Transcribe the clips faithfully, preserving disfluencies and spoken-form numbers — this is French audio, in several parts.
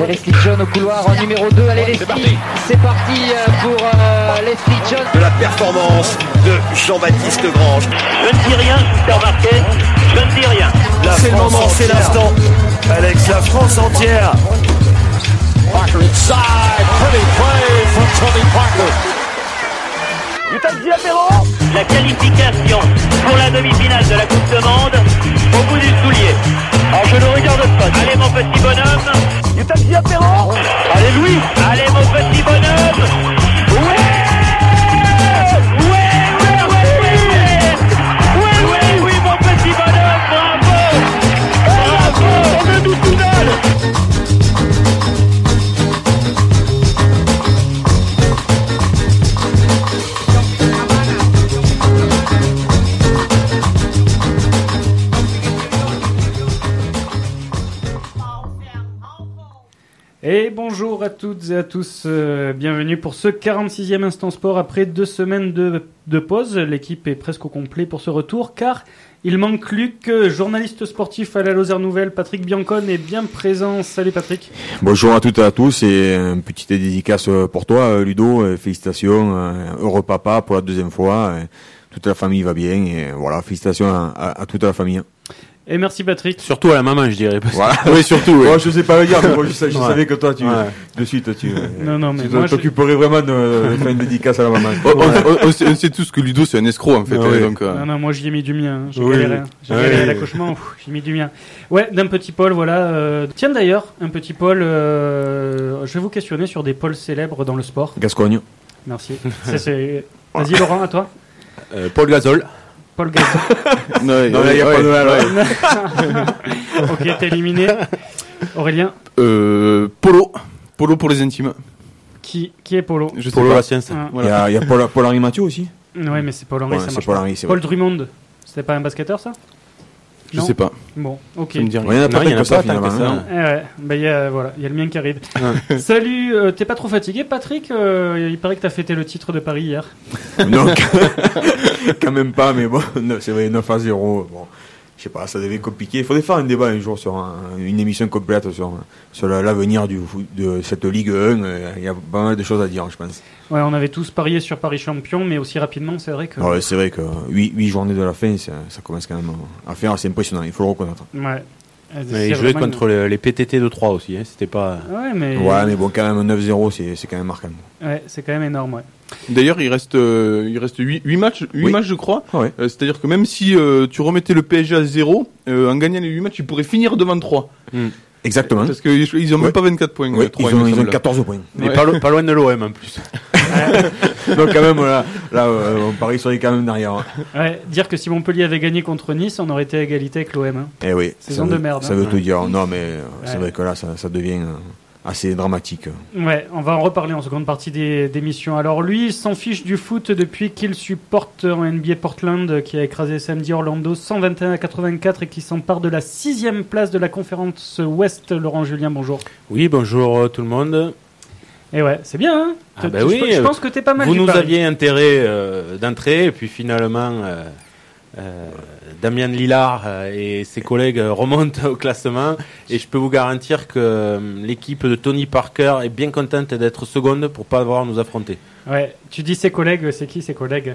C'est Leslie John au couloir en numéro deux. Allez Leslie, c'est parti, c'est parti pour euh, Leslie John. De la performance de Jean-Baptiste Grange. Je ne dis rien, je vous fais remarquer, je ne dis rien. La c'est France le moment, entière. C'est l'instant. Alex, la France entière. Parker inside, pretty play from Tony Parker. La qualification pour la demi-finale de la Coupe du Monde au bout du soulier. Alors je ne regarde pas. Allez mon petit bonhomme. Allez Louis. Allez mon petit bonhomme. Ouais. Ouais, ouais, ouais, ouais. Ouais, ouais, oui mon petit bonhomme. Bravo. Bravo. On est tout final. Et bonjour à toutes et à tous, euh, bienvenue pour ce quarante-sixième Instant Sport après deux semaines de, de pause. L'équipe est presque au complet pour ce retour car il manque Luc, journaliste sportif à la Lozère Nouvelle. Patrick Biancone est bien présent. Salut Patrick. Bonjour à toutes et à tous et une petite dédicace pour toi Ludo, félicitations, heureux papa pour la deuxième fois, toute la famille va bien et voilà, félicitations à, à, à toute la famille. Et merci Patrick. Surtout à la maman, je dirais. Voilà. Oui, surtout. Oui. Bon, je sais pas le dire, mais moi, je, sais, je ouais. savais que toi, tu, ouais. de suite, tu, non, non, mais tu moi, t'occuperais je... vraiment de, de faire une dédicace à la maman. on, on, on, on, sait, on sait tous que Ludo, c'est un escroc, en fait. Ah, hein, oui. donc, euh... Non, non, moi, j'y ai mis du mien. J'ai oui. galéré. J'ai oui. galéré l'accouchement. Pff, j'ai mis du mien. Ouais, d'un petit Paul, voilà. Euh... Tiens, d'ailleurs, un petit Paul, euh... je vais vous questionner sur des Pauls célèbres dans le sport. Gascogne. Merci. c'est, c'est... Vas-y, Laurent, à toi. Euh, Paul Gasol. Paul Gasol. non, il n'y a ouais, pas de mal. Ouais. Ok, t'es éliminé. Aurélien. Euh, Polo. Polo pour les intimes. Qui, qui est Polo? Je sais Polo la science. Ah. Voilà. Il y a, y a Paul, Paul-Henri Mathieu aussi. Ouais, mais c'est Paul-Henri, ouais, ça c'est marche Paul pas. Henry, c'est Paul vrai. Drummond. C'était pas un basketteur, ça? Je non sais pas. Bon, ok. Ça me dit rien. Il y en a pas tant que ça, finalement. Eh ouais, bah il y a, voilà, il y a le mien qui arrive. Salut, euh, t'es pas trop fatigué, Patrick? euh, Il paraît que t'as fêté le titre de Paris hier. Non, quand même pas, mais bon, c'est vrai, neuf à zéro. Bon, je sais pas, ça devait être compliqué. Il faudrait faire un débat un jour sur un, une émission complète sur, sur l'avenir du, de cette Ligue un. Il y a pas mal de choses à dire, je pense. Ouais, on avait tous parié sur Paris champion, mais aussi rapidement, c'est vrai que... Ouais, c'est vrai que huit journées de la fin, ça, ça commence quand même à faire assez impressionnant, il faut le reconnaître. Ouais. Mais ils jouaient contre une... les, les P T T de Troyes aussi, hein. C'était pas... Ouais, mais... Ouais, mais bon, quand même, neuf zéro, c'est, c'est quand même marquant. Ouais, c'est quand même énorme, ouais. D'ailleurs, il reste, euh, il reste huit, huit matchs, huit oui. matchs, je crois. Ah ouais. Euh, c'est-à-dire que même si euh, tu remettais le P S G à zéro, euh, en gagnant les huit matchs, ils pourraient finir devant trois. Mm. Exactement. Parce qu'ils n'ont ouais. même pas vingt-quatre points. Ouais, trois, ils, ont, ils ont quatorze points. Mais ouais. pas, lo- pas loin de l'O M en plus. Donc quand même, là, là euh, on parie sur les quand même derrière. Ouais, dire que si Montpellier avait gagné contre Nice, on aurait été à égalité avec l'O M. Hein. Eh oui. Saison de merde. Ça hein. veut tout dire. Non, mais ouais. c'est ouais. vrai que là, ça, ça devient euh, assez dramatique. Ouais, on va en reparler en seconde partie des d'émission. Alors lui, il s'en fiche du foot depuis qu'il supporte en N B A Portland, qui a écrasé samedi Orlando cent vingt et un à quatre-vingt-quatre et qui s'empare de la sixième place de la conférence Ouest. Laurent Julien, bonjour. Oui, bonjour euh, tout le monde. Et ouais, c'est bien, hein. Ah bah je, oui, je pense que t'es pas mal. Vous du nous pari. aviez intérêt euh, d'entrée, et puis finalement, euh, euh, Damien Lillard euh, et ses collègues euh, remontent au classement, et je peux vous garantir que euh, l'équipe de Tony Parker est bien contente d'être seconde pour pas avoir à nous affronter. Ouais, tu dis ses collègues, c'est qui ses collègues?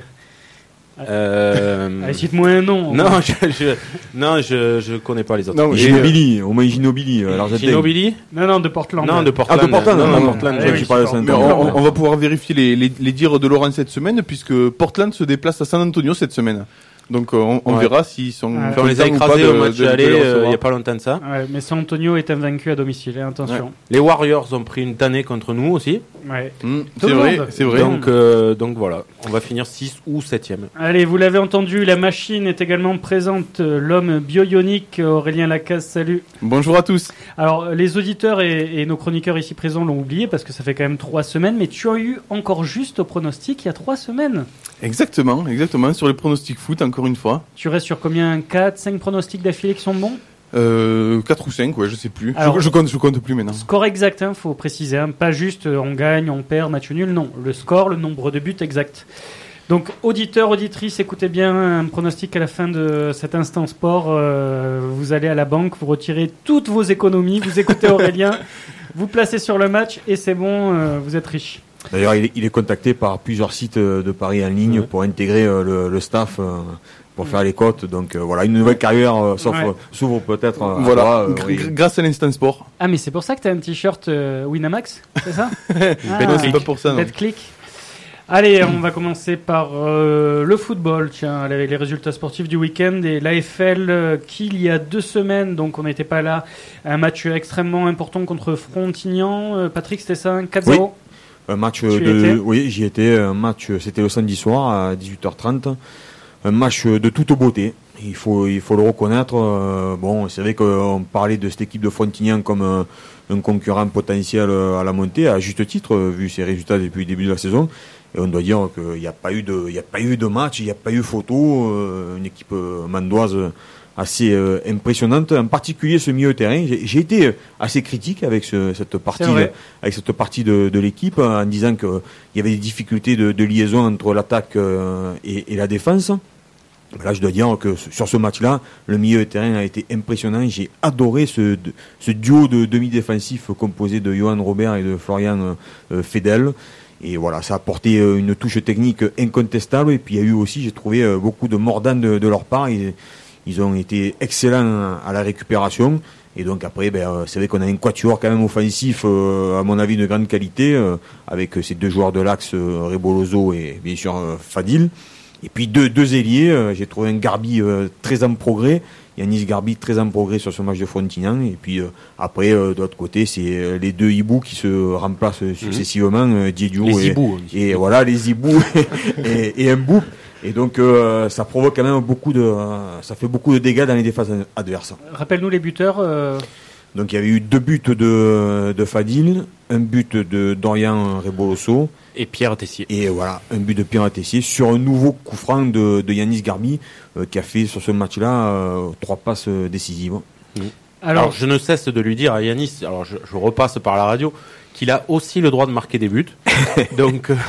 Euh... Allez, cite-moi un nom. Non, je, je, non, je, je connais pas les autres. Non, Ginobili, au moins Ginobili. Alors Ginobili? Non, non, de Portland. Non, de Portland. Ah, de Portland. Non, non, non, non, Portland. non, Ouais, je parle de San Mais Antonio. on, on va pouvoir vérifier les, les, les dires de Laurent cette semaine, puisque Portland se déplace à San Antonio cette semaine. Donc on, on ouais. verra s'ils sont. Ouais. On les a écrasés au match aller il n'y a pas longtemps de ça. Ouais, mais San Antonio est invaincu à domicile, hein, attention. Ouais. Les Warriors ont pris une tannée contre nous aussi. Ouais. Mmh, Tout c'est le vrai, monde. c'est vrai. Donc, euh, donc voilà, on va finir six ou septième. Allez, vous l'avez entendu, la machine est également présente. L'homme bio-ionique, Aurélien Lacaze, salut. Bonjour à tous. Alors, les auditeurs et, et nos chroniqueurs ici présents l'ont oublié parce que ça fait quand même trois semaines, mais tu as eu encore juste au pronostic il y a trois semaines. Exactement, exactement, sur les pronostics foot, encore une fois. Tu restes sur combien? quatre, cinq pronostics d'affilée qui sont bons? Euh, quatre ou cinq, ouais, je sais plus. Alors, je, je compte, je compte plus maintenant. Score exact, hein, faut préciser, hein, pas juste euh, on gagne, on perd, match nul, non. Le score, le nombre de buts exact. Donc, auditeurs, auditrices, écoutez bien un pronostic à la fin de cet instant sport. Euh, vous allez à la banque, vous retirez toutes vos économies, vous écoutez Aurélien. vous placez sur le match et c'est bon, euh, vous êtes riche. D'ailleurs, il est, il est contacté par plusieurs sites de Paris en ligne ouais. pour intégrer euh, le, le staff, euh, pour faire les cotes. Donc euh, voilà, une nouvelle carrière euh, sauf, ouais. euh, s'ouvre peut-être. Euh, voilà, toi, euh, Gr- oui. grâce à l'Instant Sport. Ah, mais c'est pour ça que tu as un t-shirt euh, Winamax, c'est ça? Ah, non, c'est pas pour ça. BetClick. Allez, on va commencer par euh, le football, tiens, les, les résultats sportifs du week-end et l'A F L euh, qui, il y a deux semaines, donc on n'était pas là, un match extrêmement important contre Frontignan. Euh, Patrick, c'était ça, un quatre zéro? Oui, un match de, oui, j'y étais, un match, c'était le samedi soir à dix-huit heures trente, un match de toute beauté. Il faut, il faut le reconnaître. Euh, bon, c'est vrai qu'on parlait de cette équipe de Frontignan comme un, un concurrent potentiel à la montée, à juste titre, vu ses résultats depuis le début de la saison. Et on doit dire qu'il n'y a pas eu de, il n'y a pas eu de match, il n'y a pas eu photo, euh, une équipe euh, mandoise assez euh, impressionnante, en particulier ce milieu de terrain. J'ai, j'ai été assez critique avec ce, cette partie, de, avec cette partie de, de l'équipe, en disant qu'il y avait des difficultés de, de liaison entre l'attaque euh, et, et la défense. Là, je dois dire que sur ce match-là, le milieu de terrain a été impressionnant. J'ai adoré ce, ce duo de demi-défensifs composé de Johan Robert et de Florian euh, Fedel. Et voilà, ça a apporté une touche technique incontestable. Et puis il y a eu aussi, j'ai trouvé, beaucoup de mordant de, de leur part. Ils, ils ont été excellents à la récupération. Et donc après, ben, c'est vrai qu'on a un quatuor quand même offensif, euh, à mon avis, de grande qualité, euh, avec ces deux joueurs de l'axe, euh, Rebolozo et bien sûr euh, Fadil. Et puis deux, deux ailiers, euh, j'ai trouvé un Garbi euh, très en progrès. Yanis Garbi très en progrès sur ce match de Frontignan. Et puis euh, après, euh, de l'autre côté, c'est euh, les deux hiboux qui se remplacent mmh. successivement, euh, Diédiou et, hiboux, et voilà, les hiboux et, et Mbou. Et donc euh, ça provoque quand même beaucoup de, euh, ça fait beaucoup de dégâts dans les défenses adverses. Rappelle-nous les buteurs. Euh... Donc il y avait eu deux buts de, de Fadil, un but de Dorian Reboloso. Et Pierre Tessier. Et voilà, un but de Pierre Tessier sur un nouveau coup franc de, de Yanis Garbi, euh, qui a fait sur ce match-là euh, trois passes décisives. Mmh. Alors, alors je ne cesse de lui dire à Yanis, alors je, je repasse par la radio, qu'il a aussi le droit de marquer des buts. Donc euh,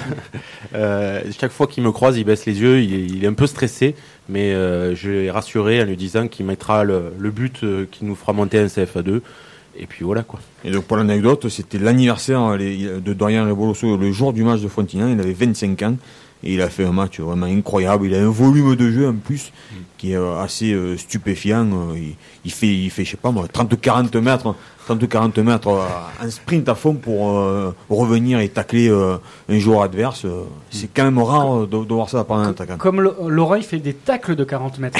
euh, chaque fois qu'il me croise, il baisse les yeux, il est, il est un peu stressé, mais euh, je l'ai rassuré en lui disant qu'il mettra le, le but euh, qui nous fera monter un C F A deux. Et puis voilà quoi. Et donc pour l'anecdote, c'était l'anniversaire de Dorian Reboloso le jour du match de Frontignan. Il avait vingt-cinq ans et il a fait un match vraiment incroyable. Il a un volume de jeu en plus mmh. qui est assez euh, stupéfiant. Il, il fait, il fait, je sais pas moi, trente quarante mètres, trente quarante mètres en sprint à fond pour euh, revenir et tacler euh, un joueur adverse. C'est quand même rare de, de voir ça par un attaquant. Comme Laurent, il fait des tacles de quarante mètres.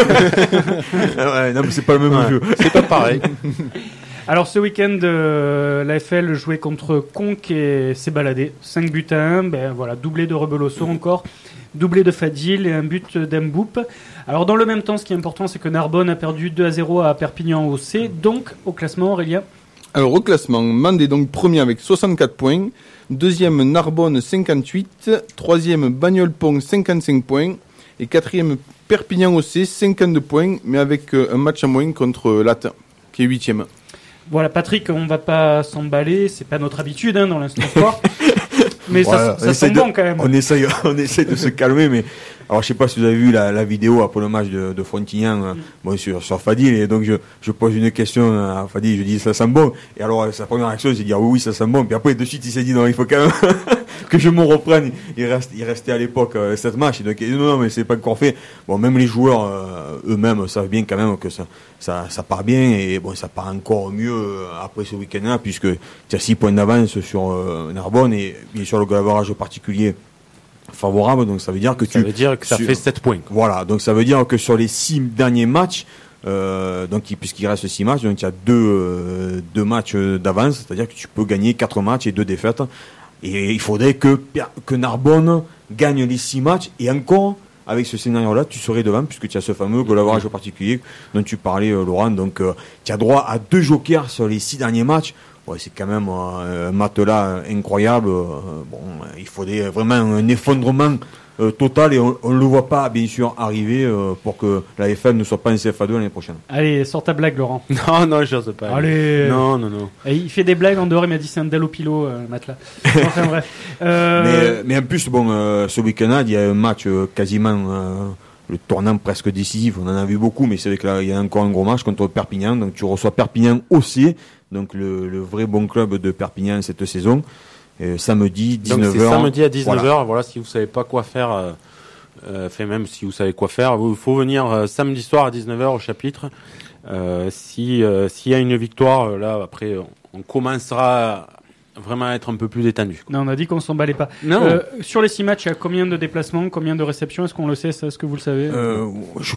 Ouais, non mais c'est pas le même ouais, jeu. C'est pas pareil. Alors ce week-end, euh, l'A F L jouait contre Conques et s'est baladé. cinq buts à un, ben voilà, doublé de Rebeloso encore, doublé de Fadil et un but d'Mboup. Alors dans le même temps, ce qui est important, c'est que Narbonne a perdu deux à zéro à Perpignan au C. Donc au classement, Aurélien. Alors au classement, Mende est donc premier avec soixante-quatre points, deuxième Narbonne cinquante-huit, troisième Bagnoles-Pont cinquante-cinq points et quatrième Perpignan au C cinquante-deux points, mais avec un match à moins contre Latte, qui est huitième. Voilà, Patrick, on va pas s'emballer, c'est pas notre habitude hein, dans l'Instant Sport, mais voilà, ça, ça sent de, bon quand même. On essaye, on essaye de se calmer, mais alors je sais pas si vous avez vu la, la vidéo après le match de, de Frontignan, mm. bon, sur, sur Fadil, et donc je, je pose une question à Fadil, je dis ça sent bon, et alors sa première réaction c'est de dire oui, oui ça sent bon, puis après de suite il s'est dit non, il faut quand même que je me reprenne. Il reste, il restait à l'époque euh, cette match, donc non, non, mais c'est pas encore fait. Bon, même les joueurs euh, eux-mêmes savent bien quand même que ça, ça, ça part bien, et bon, ça part encore mieux euh, après ce week-end-là, puisque tu as six points d'avance sur euh, Narbonne, et bien sûr le goal particulier favorable, donc ça veut dire que ça tu... Ça veut dire que ça sur, fait sept points. Voilà, donc ça veut dire que sur les six derniers matchs, euh, donc puisqu'il reste six matchs, donc il y a deux, euh, deux matchs d'avance, c'est-à-dire que tu peux gagner quatre matchs et deux défaites. Et il faudrait que, que Narbonne gagne les six matchs, et encore, avec ce scénario-là, tu serais devant, puisque tu as ce fameux goal average particulier dont tu parlais, Laurent. Donc, euh, tu as droit à deux jokers sur les six derniers matchs. Ouais, c'est quand même euh, un matelas incroyable. Euh, bon, il faudrait vraiment un effondrement euh, total, et on ne le voit pas, bien sûr, arriver euh, pour que la F L ne soit pas en C F A deux l'année prochaine. Allez, sors ta blague, Laurent. Non, non, je n'ose pas. Allez. Non, non, non. Et il fait des blagues en dehors, il m'a dit c'est un Dalopilo, euh, matelas. Enfin, bref. Euh... Mais, mais en plus, bon, euh, ce week-end, il y a un match euh, quasiment... Euh, le tournant presque décisif, on en a vu beaucoup, mais c'est vrai que là, il y a encore un gros match contre Perpignan, donc tu reçois Perpignan au C, donc le, le vrai bon club de Perpignan cette saison. Euh, samedi dix-neuf heures. Donc c'est samedi à dix-neuf heures. Voilà. Voilà, si vous savez pas quoi faire, euh, euh, fait même si vous savez quoi faire, il faut venir euh, samedi soir à dix-neuf heures au chapitre. Euh, si euh, s'il y a une victoire, là après on commencera vraiment à être un peu plus détendu. Non, on a dit qu'on s'emballait pas. Non. Euh, sur les six matchs, il y a combien de déplacements, combien de réceptions? Est-ce qu'on le sait, ça? Est-ce que vous le savez? Euh, je...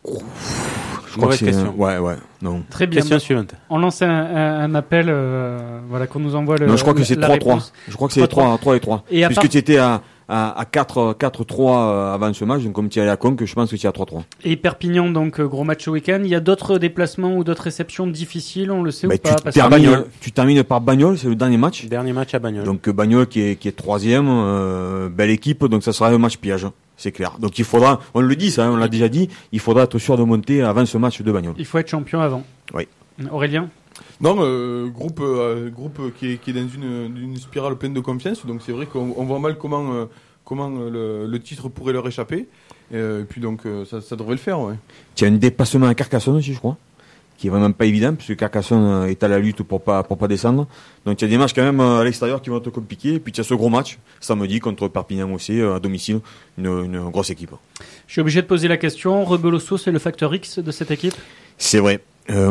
Je crois Mauvaise que c'est... question. Ouais, ouais, non. Très bien. Question suivante. On lance un, un, un appel, euh, voilà, qu'on nous envoie le. Non, je crois que c'est la trois trois. réponse. Je crois que c'est trois trois et trois. Et à Puisque part- tu étais à, à, à quatre trois avant ce match, donc comme tu es allé à Conques, je pense que tu es à trois trois. Et Perpignan, donc euh, gros match au week-end. Il y a d'autres déplacements ou d'autres réceptions difficiles, on le sait Bah, ou pas? tu, Parce que- termines, Bagnols. tu termines par Bagnols, c'est le dernier match. Dernier match à Bagnols. Donc Bagnols qui est, qui est troisième, euh, belle équipe, donc ça sera un match piège, c'est clair. Donc il faudra, on le dit ça, on l'a déjà dit, il faudra être sûr de monter avant ce match de Bagnols. Il faut être champion avant. Oui. Aurélien? Non, euh, groupe, euh, groupe qui, est, qui est dans une, une spirale pleine de confiance, donc c'est vrai qu'on on voit mal comment, euh, comment euh, le, le titre pourrait leur échapper. Euh, et puis donc euh, ça, ça devrait le faire, ouais. Tu as un dépassement à Carcassonne aussi, je crois, qui est vraiment pas évident, puisque Carcassonne est à la lutte pour pas, pour pas descendre. Donc il y a des matchs quand même à l'extérieur qui vont être compliqués. Et puis tu as ce gros match, samedi, contre Perpignan aussi, à domicile, une, une grosse équipe. Je suis obligé de poser la question. Rebeloso, c'est le facteur X de cette équipe? C'est vrai. Euh,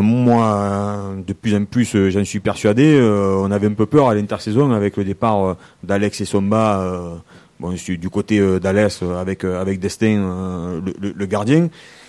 moi, de plus en plus, euh, j'en suis persuadé. Euh, on avait un peu peur à l'intersaison avec le départ euh, d'Alex et Somba. Euh, bon, je suis du côté euh, d'Alès euh, avec euh, avec Destin, euh, le, le, le gardien.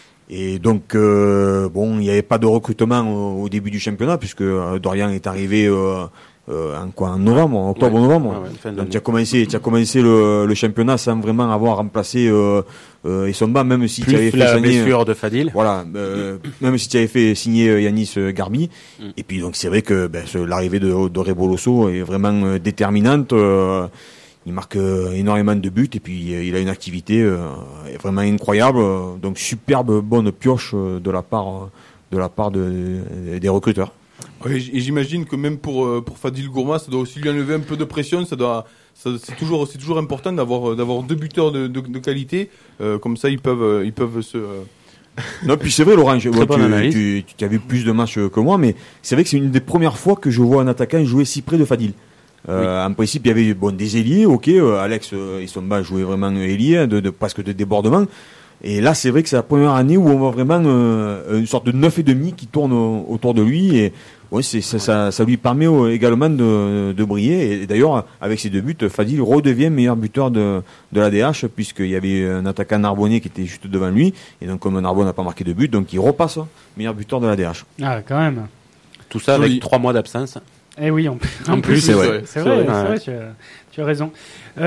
Et donc, euh, bon, il n'y avait pas de recrutement au, au début du championnat puisque euh, Dorian est arrivé euh, euh, en quoi, en novembre, en octobre, Ouais. novembre. Ouais, ouais, fin Donc d'année. tu as commencé, tu as commencé le, le championnat sans vraiment avoir remplacé euh, euh, Essomba, même si tu avais Plus fait la signer. blessure de Fadil. Voilà, euh, même si tu avais fait signer euh, Yanis euh, Garbi. Mm. Et puis donc c'est vrai que ben, ce- l'arrivée de, de Reboloso est vraiment euh, déterminante. euh, il marque euh, énormément de buts et puis euh, il a une activité euh, vraiment incroyable. euh, donc superbe bonne pioche euh, de la part euh, de la part de, des recruteurs. Ouais, j- et j'imagine que même pour, euh, pour Fadil Gourma, ça doit aussi lui enlever un peu de pression. Ça doit, ça, c'est toujours, c'est toujours important d'avoir, euh, d'avoir deux buteurs de, de, de qualité. Euh, comme ça, ils peuvent, euh, ils peuvent se. euh, Non, puis c'est vrai, Laurent, je- Très bon, bonne tu, analyse. tu, tu, tu as vu plus de matchs que moi, mais c'est vrai que c'est une des premières fois que je vois un attaquant jouer si près de Fadil. Euh, En principe, il y avait bon, des ailiers, ok, euh, Alex euh, Isomba jouait vraiment ailier, de, de, presque de débordement. Et là, c'est vrai que c'est la première année où on voit vraiment euh, une sorte de neuf et demi qui tourne au- autour de lui. Et ouais, c'est, ça, ça, ça lui permet euh, également de, de briller. Et d'ailleurs, avec ses deux buts, Fadil redevient meilleur buteur de, de l'A D H, puisqu'il y avait un attaquant narbonnais qui était juste devant lui. Et donc, comme Narbonne n'a pas marqué de but, donc il repasse meilleur buteur de l'A D H. Ah, quand même. Tout ça Joli. avec trois mois d'absence. Eh oui, en, En plus, c'est c'est vrai. vrai. C'est vrai, C'est c'est vrai. vrai, tu, as, tu as raison.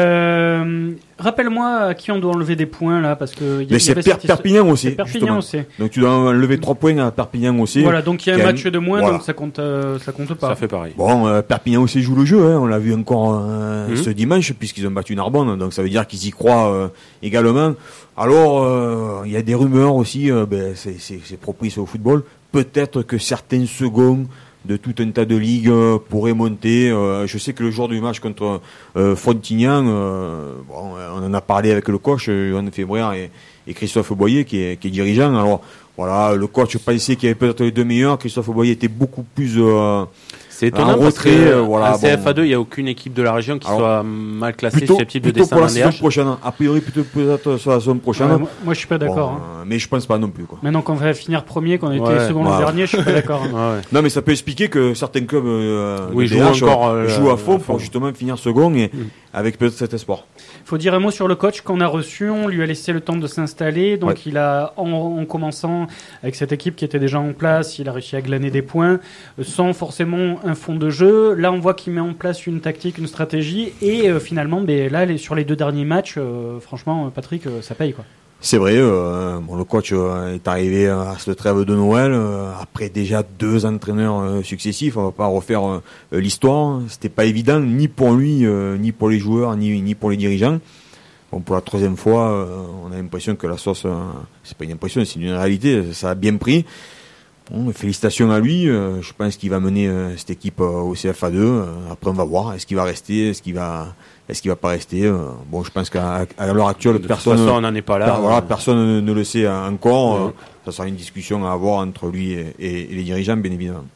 Euh, rappelle-moi à qui on doit enlever des points là, parce que il y a- Mais il y c'est avait Per- cette histoire- Perpignan aussi. C'est Perpignan justement. aussi. Donc tu dois enlever trois points à Perpignan aussi. Voilà, donc il y a un qui a match une- de moins, voilà. donc ça compte, euh, ça compte pas. Ça fait pareil. Bon, euh, Perpignan aussi joue le jeu, hein, on l'a vu encore euh, Mhm. ce dimanche, puisqu'ils ont battu Narbonne, donc ça veut dire qu'ils y croient euh, également. Alors, euh, il y a des rumeurs aussi, euh, ben, c'est, c'est, c'est propice au football, peut-être que certains seconds de tout un tas de ligues euh, pourraient monter. Euh, je sais que le jour du match contre euh, Frontignan, euh, bon, on en a parlé avec le coach, euh, Johan Fébrère et, et Christophe Boyer, qui est, qui est dirigeant. Alors, voilà, le coach pensait qu'il y avait peut-être les deux meilleurs. Christophe Boyer était beaucoup plus... Euh, C'est étonnant En parce retrait, que euh, voilà, en C F A deux, bon. il n'y a aucune équipe de la région qui Alors, soit mal classée, plutôt, susceptible de plutôt pour descendre la en D saison H. prochaine. A priori, plutôt peut-être sur la saison prochaine. Ouais, moi, moi, je suis pas d'accord. Bon, hein. euh, mais je pense pas non plus, quoi. Maintenant qu'on va finir premier, qu'on a été Ouais. second l'an Ouais. dernier, je suis pas d'accord. hein. Ouais, ouais. Non, mais ça peut expliquer que certains clubs euh, Oui, de jouent D H, encore, euh, euh, jouent à fond à fond. pour justement finir second et Mm. avec peut-être cet espoir. Faut dire un mot sur le coach qu'on a reçu. On lui a laissé le temps de s'installer. Donc, Ouais. il a, en, en commençant avec cette équipe qui était déjà en place, il a réussi à glaner des points euh, sans forcément un fond de jeu. Là, on voit qu'il met en place une tactique, une stratégie. Et euh, finalement, ben, là, les, sur les deux derniers matchs, euh, franchement, Patrick, euh, ça paye, quoi. C'est vrai, euh, bon, le coach euh, est arrivé à cette trêve de Noël euh, après déjà deux entraîneurs euh, successifs. On va pas refaire euh, l'histoire. C'était pas évident ni pour lui, euh, ni pour les joueurs, ni, ni pour les dirigeants. Bon, pour la troisième fois, euh, on a l'impression que la sauce, euh, c'est pas une impression, c'est une réalité. Ça a bien pris. Bon, félicitations à lui. Euh, je pense qu'il va mener euh, cette équipe euh, au C F A deux. Euh, après, on va voir. Est-ce qu'il va rester Est-ce qu'il va Est-ce qu'il va pas rester euh, Bon, je pense qu'à à l'heure actuelle, De toute personne. façon, on n'en est pas là. Per- voilà, personne ne, ne le sait encore. Ouais. Euh, ça sera une discussion à avoir entre lui et, et- et les dirigeants, bien évidemment.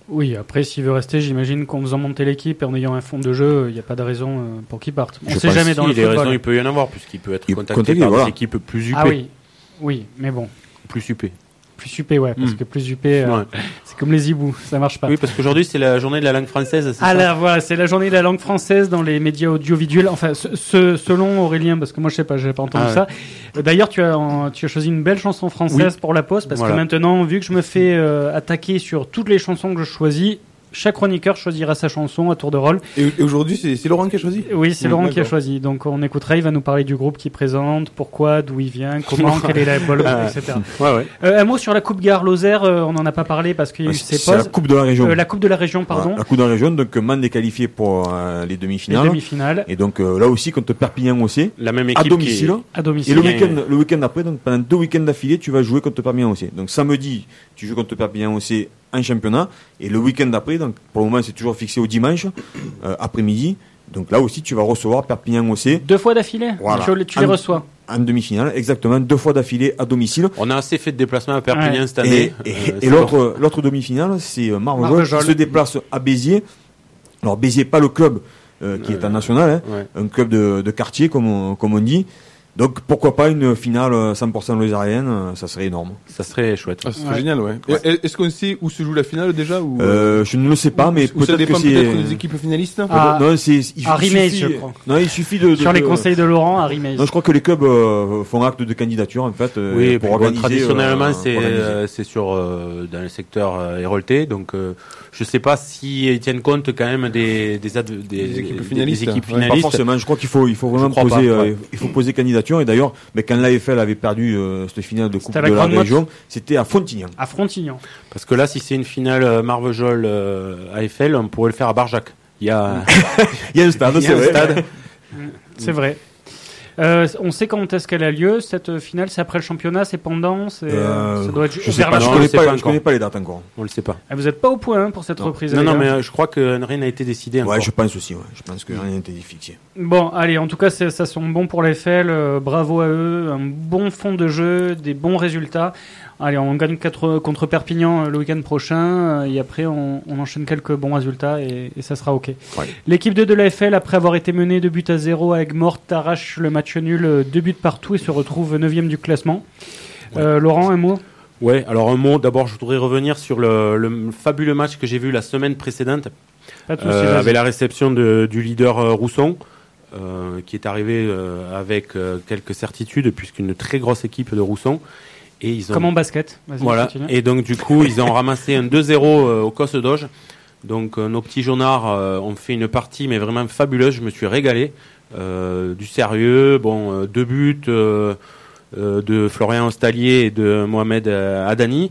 Oui, après, s'il veut rester, j'imagine qu'en faisant monter l'équipe et en ayant un fond de jeu, il n'y a pas de raison euh, pour qu'il parte. On ne sait jamais dans si, le des football. raisons, il peut y en avoir, puisqu'il peut être Il contacté contacté, par voilà. des équipes plus huppées. Ah oui, oui, mais bon. Plus huppées. Plus huppé, ouais, parce Mm. que plus huppé, euh, Ouais. c'est comme les hiboux, ça marche pas. Oui, parce qu'aujourd'hui, c'est la journée de la langue française, c'est Ah ça là, voilà, c'est la journée de la langue française dans les médias audiovisuels. Enfin, ce, ce- selon Aurélien, parce que moi je sais pas, j'ai pas entendu Ah ça. Euh, D'ailleurs, tu as, en- tu as choisi une belle chanson française Oui. pour la pause, parce Voilà. que maintenant, vu que je me fais euh, attaquer sur toutes les chansons que je choisis, chaque chroniqueur choisira sa chanson à tour de rôle. Et, et aujourd'hui, c'est, c'est Laurent qui a choisi? Oui, c'est Mmh, Laurent qui a d'accord. choisi. Donc on écoutera, il va nous parler du groupe qu'il présente, pourquoi, d'où il vient, comment, quelle est la bol, Ah. et cetera. Ouais, ouais. Euh, un mot sur la Coupe Gare-Lozère, euh, on n'en a pas parlé parce qu'il y a eu ses C'est la pauses. Coupe de la région. Euh, la Coupe de la région, pardon, Voilà, la Coupe de la région, donc Mende est qualifié pour euh, les les demi-finales. demi-finales, Et donc euh, là aussi contre Perpignan aussi, La même à équipe domicile. à Et domicile. le Bien. week-end, le week-end après, donc pendant deux week-ends d'affilée, tu vas jouer contre Perpignan aussi. Donc samedi, tu joues contre Perpignan aussi en championnat. Et le week-end d'après, donc pour le moment c'est toujours fixé au dimanche euh, après-midi. Donc là aussi, tu vas recevoir Perpignan aussi Deux fois d'affilée, Voilà. tu, tu les Un- reçois. en demi-finale, exactement deux fois d'affilée à domicile. On a assez fait de déplacements à Perpignan Ouais. cette année. Et, et- Euh, et c'est l'autre, l'autre demi-finale, c'est euh, Marvejols Marvejols. qui se déplace à Béziers. Alors Béziers, pas le club euh, qui Ouais. est en national, hein, bon. Ouais. un club de, de quartier comme on, comme on dit. Donc pourquoi pas une finale euh, cent pour cent lozérienne, euh, ça serait énorme. Ça serait chouette. Ah, c'est Ouais. génial, ouais. Et- Est-ce qu'on sait où se joue la finale déjà ou, Euh, je ne le sais pas, mais ou ça peut-être que dépend c'est. peut-être des équipes finalistes? Ah, non, c'est il, à il Rimeis, suffit- je crois. Non, il suffit de. de- Sur les de- conseils de Laurent, à Rimeis. Non, je crois que les clubs euh, font acte de candidature en fait euh, Oui, pour pour organiser. traditionnellement, euh, c'est pour organiser. euh, c'est sur euh, dans le secteur euh, héroltais. Donc, euh, je sais pas si ils tiennent compte quand même des des, ad- des, Des équipes des- finalistes. des équipes Ouais. Pas finalistes. forcément. Je crois qu'il faut, il faut vraiment Je crois poser, pas, euh, ouais. il faut poser candidature. Et d'ailleurs, mais quand l'A F L avait perdu euh, cette finale de Coupe C'était à la de la Grande Motte. région, c'était à Fontignan. À Frontignan. Parce que là, si c'est une finale euh, Marvejols euh, A F L, on pourrait le faire à Barjac. Il y a, Il y a un stade, il y a c'est un vrai. stade. C'est vrai. Euh, on sait quand est-ce qu'elle a lieu, cette finale, c'est après le championnat, c'est pendant, c'est, Euh, ça doit être je sais vers pas, la je non, fin. connais on sait pas, pas je encore. connais pas les dates encore. On le sait pas. Ah, vous n'êtes pas au point hein, pour cette reprise. Non, les non, gars. mais euh, je crois que rien n'a été décidé encore. Ouais, je pense aussi. Ouais. Je pense que rien n'a été fixé. Bon, allez, en tout cas, c'est- ça sent bon pour les F L. euh, bravo à eux. Un bon fond de jeu, des bons résultats. Allez, on gagne quatre contre Perpignan euh, le week-end prochain. euh, et après, on, on enchaîne quelques bons résultats et, et ça sera OK. Ouais. L'équipe deux de la F L, après avoir été menée deux buts à zéro avec Mort, arrache le match nul, euh, deux buts partout et se retrouve neuvième du classement. Euh, Laurent, un mot Ouais, alors un mot. D'abord, je voudrais revenir sur le, le fabuleux match que j'ai vu la semaine précédente. Pas de soucis, Euh, vas-y. avec la réception de, du leader euh, Rousson, euh, qui est arrivé euh, avec euh, quelques certitudes, puisqu'une très grosse équipe de Rousson. Et ils ont, Comme en basket. Vas-y, voilà. continue. Et donc du coup, ils ont ramassé un deux zéro euh, au Cosse d'Auge. Donc euh, nos petits jaunards euh, ont fait une partie, mais vraiment fabuleuse. Je me suis régalé. Euh, du sérieux, bon, euh, deux buts euh, euh, de Florian Ostalier et de Mohamed euh, Adani.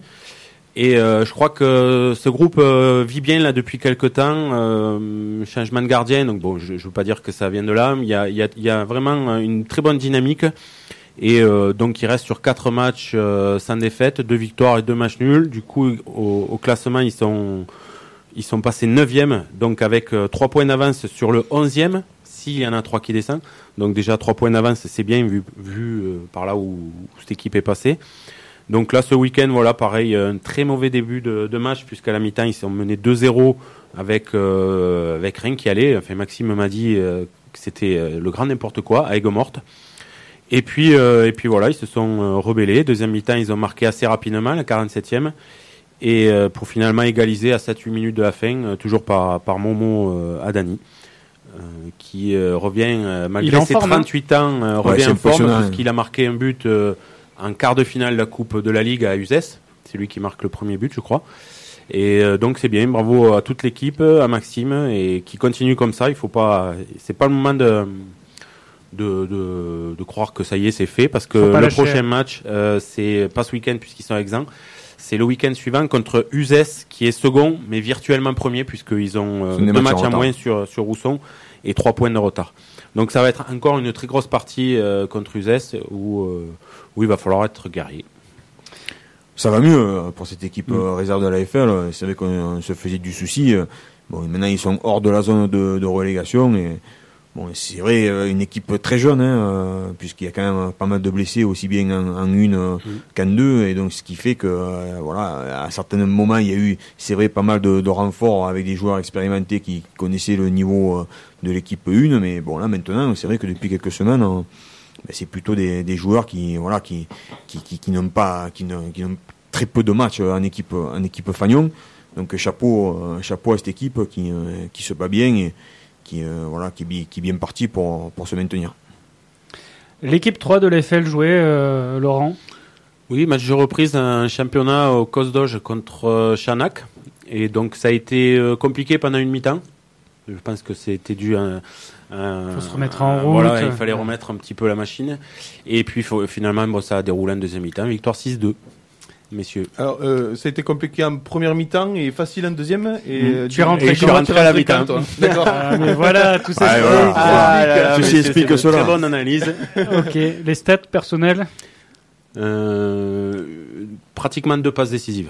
Et euh, je crois que ce groupe euh, vit bien là depuis quelque temps. Euh, changement de gardien, donc bon, je, je veux pas dire que ça vient de là, mais il y a, il y a, il y a vraiment une très bonne dynamique. Et euh, donc il reste sur quatre matchs euh, sans défaite, deux victoires et deux matchs nuls. Du coup, au, au classement, ils sont ils sont passés neuvième, donc avec euh, trois points d'avance sur le onzième, s'il y en a trois qui descendent. Donc déjà trois points d'avance, c'est bien vu, vu euh, par là où, où cette équipe est passée. Donc là, ce week-end, voilà, pareil, un très mauvais début de, de match, puisqu'à la mi-temps, ils sont menés deux zéro avec, euh, avec rien qui allait. Enfin, Maxime m'a dit euh, que c'était euh, le grand n'importe quoi, à Aigues-Mortes. Et puis, euh, et puis voilà, ils se sont euh, rebellés. Deuxième mi-temps, ils ont marqué assez rapidement, la quarante-septième. Et euh, pour finalement égaliser à sept huit minutes de la fin, euh, toujours par, par Momo euh, Adani, euh, qui euh, revient, euh, Il est malgré en ses forme, hein. trente-huit ans, euh, Ouais, revient c'est en forme, impressionnant, puisqu'il a marqué un but euh, en quart de finale de la Coupe de la Ligue à Uzès. C'est lui qui marque le premier but, je crois. Et euh, donc c'est bien, bravo à toute l'équipe, à Maxime, et qui continue comme ça. Il faut pas, c'est pas le moment de de, de, de croire que ça y est, c'est fait, parce que Faut pas le lâcher. prochain match, euh, c'est pas ce week-end puisqu'ils sont exempts. C'est le week-end suivant contre Uzès, qui est second, mais virtuellement premier, puisqu'ils ont euh, C'est des deux matchs en matchs en retard. moins sur, sur Rousson et trois points de retard. Donc ça va être encore une très grosse partie euh, contre Uzès, où, euh, où il va falloir être guerrier. Ça va mieux euh, pour cette équipe Mm. euh, réserve de la F L. euh, C'est vrai qu'on on se faisait du souci. euh, Bon, maintenant ils sont hors de la zone de, de relégation et Bon, c'est vrai, euh, une équipe très jeune, hein, euh, puisqu'il y a quand même pas mal de blessés, aussi bien en, en une euh, mmh. qu'en deux, et donc ce qui fait que, euh, voilà, à certains moments, il y a eu, c'est vrai, pas mal de, de renforts avec des joueurs expérimentés qui connaissaient le niveau euh, de l'équipe un, mais bon, là maintenant, c'est vrai que depuis quelques semaines, euh, ben, c'est plutôt des, des joueurs qui, voilà, qui, qui, qui, qui n'ont pas, qui n'ont, qui n'ont très peu de matchs en équipe, en équipe Fagnon. Donc chapeau, euh, chapeau à cette équipe qui, euh, qui se bat bien et qui, euh, voilà, qui, qui est bien parti pour, pour se maintenir. L'équipe trois de l'A F L jouait, euh, Laurent. Oui, match de reprise d'un championnat au Cosdoge contre euh, Chanac. Et donc ça a été euh, compliqué pendant une mi-temps. Je pense que c'était dû à... Il faut se remettre en route. Voilà, il fallait remettre un petit peu la machine. Et puis faut, finalement, bon, ça a déroulé en deuxième mi-temps. Victoire six deux. Messieurs. Alors, euh, ça a été compliqué en première mi-temps et facile en deuxième. Et mmh. Tu es rentré, et je suis rentré à la mi-temps. D'accord. Ah, mais voilà, tout ça. Ah, voilà. Ah, là, là, Ceci explique c'est cela. Très bonne analyse. Ok. Les stats personnels. Euh, pratiquement deux passes décisives.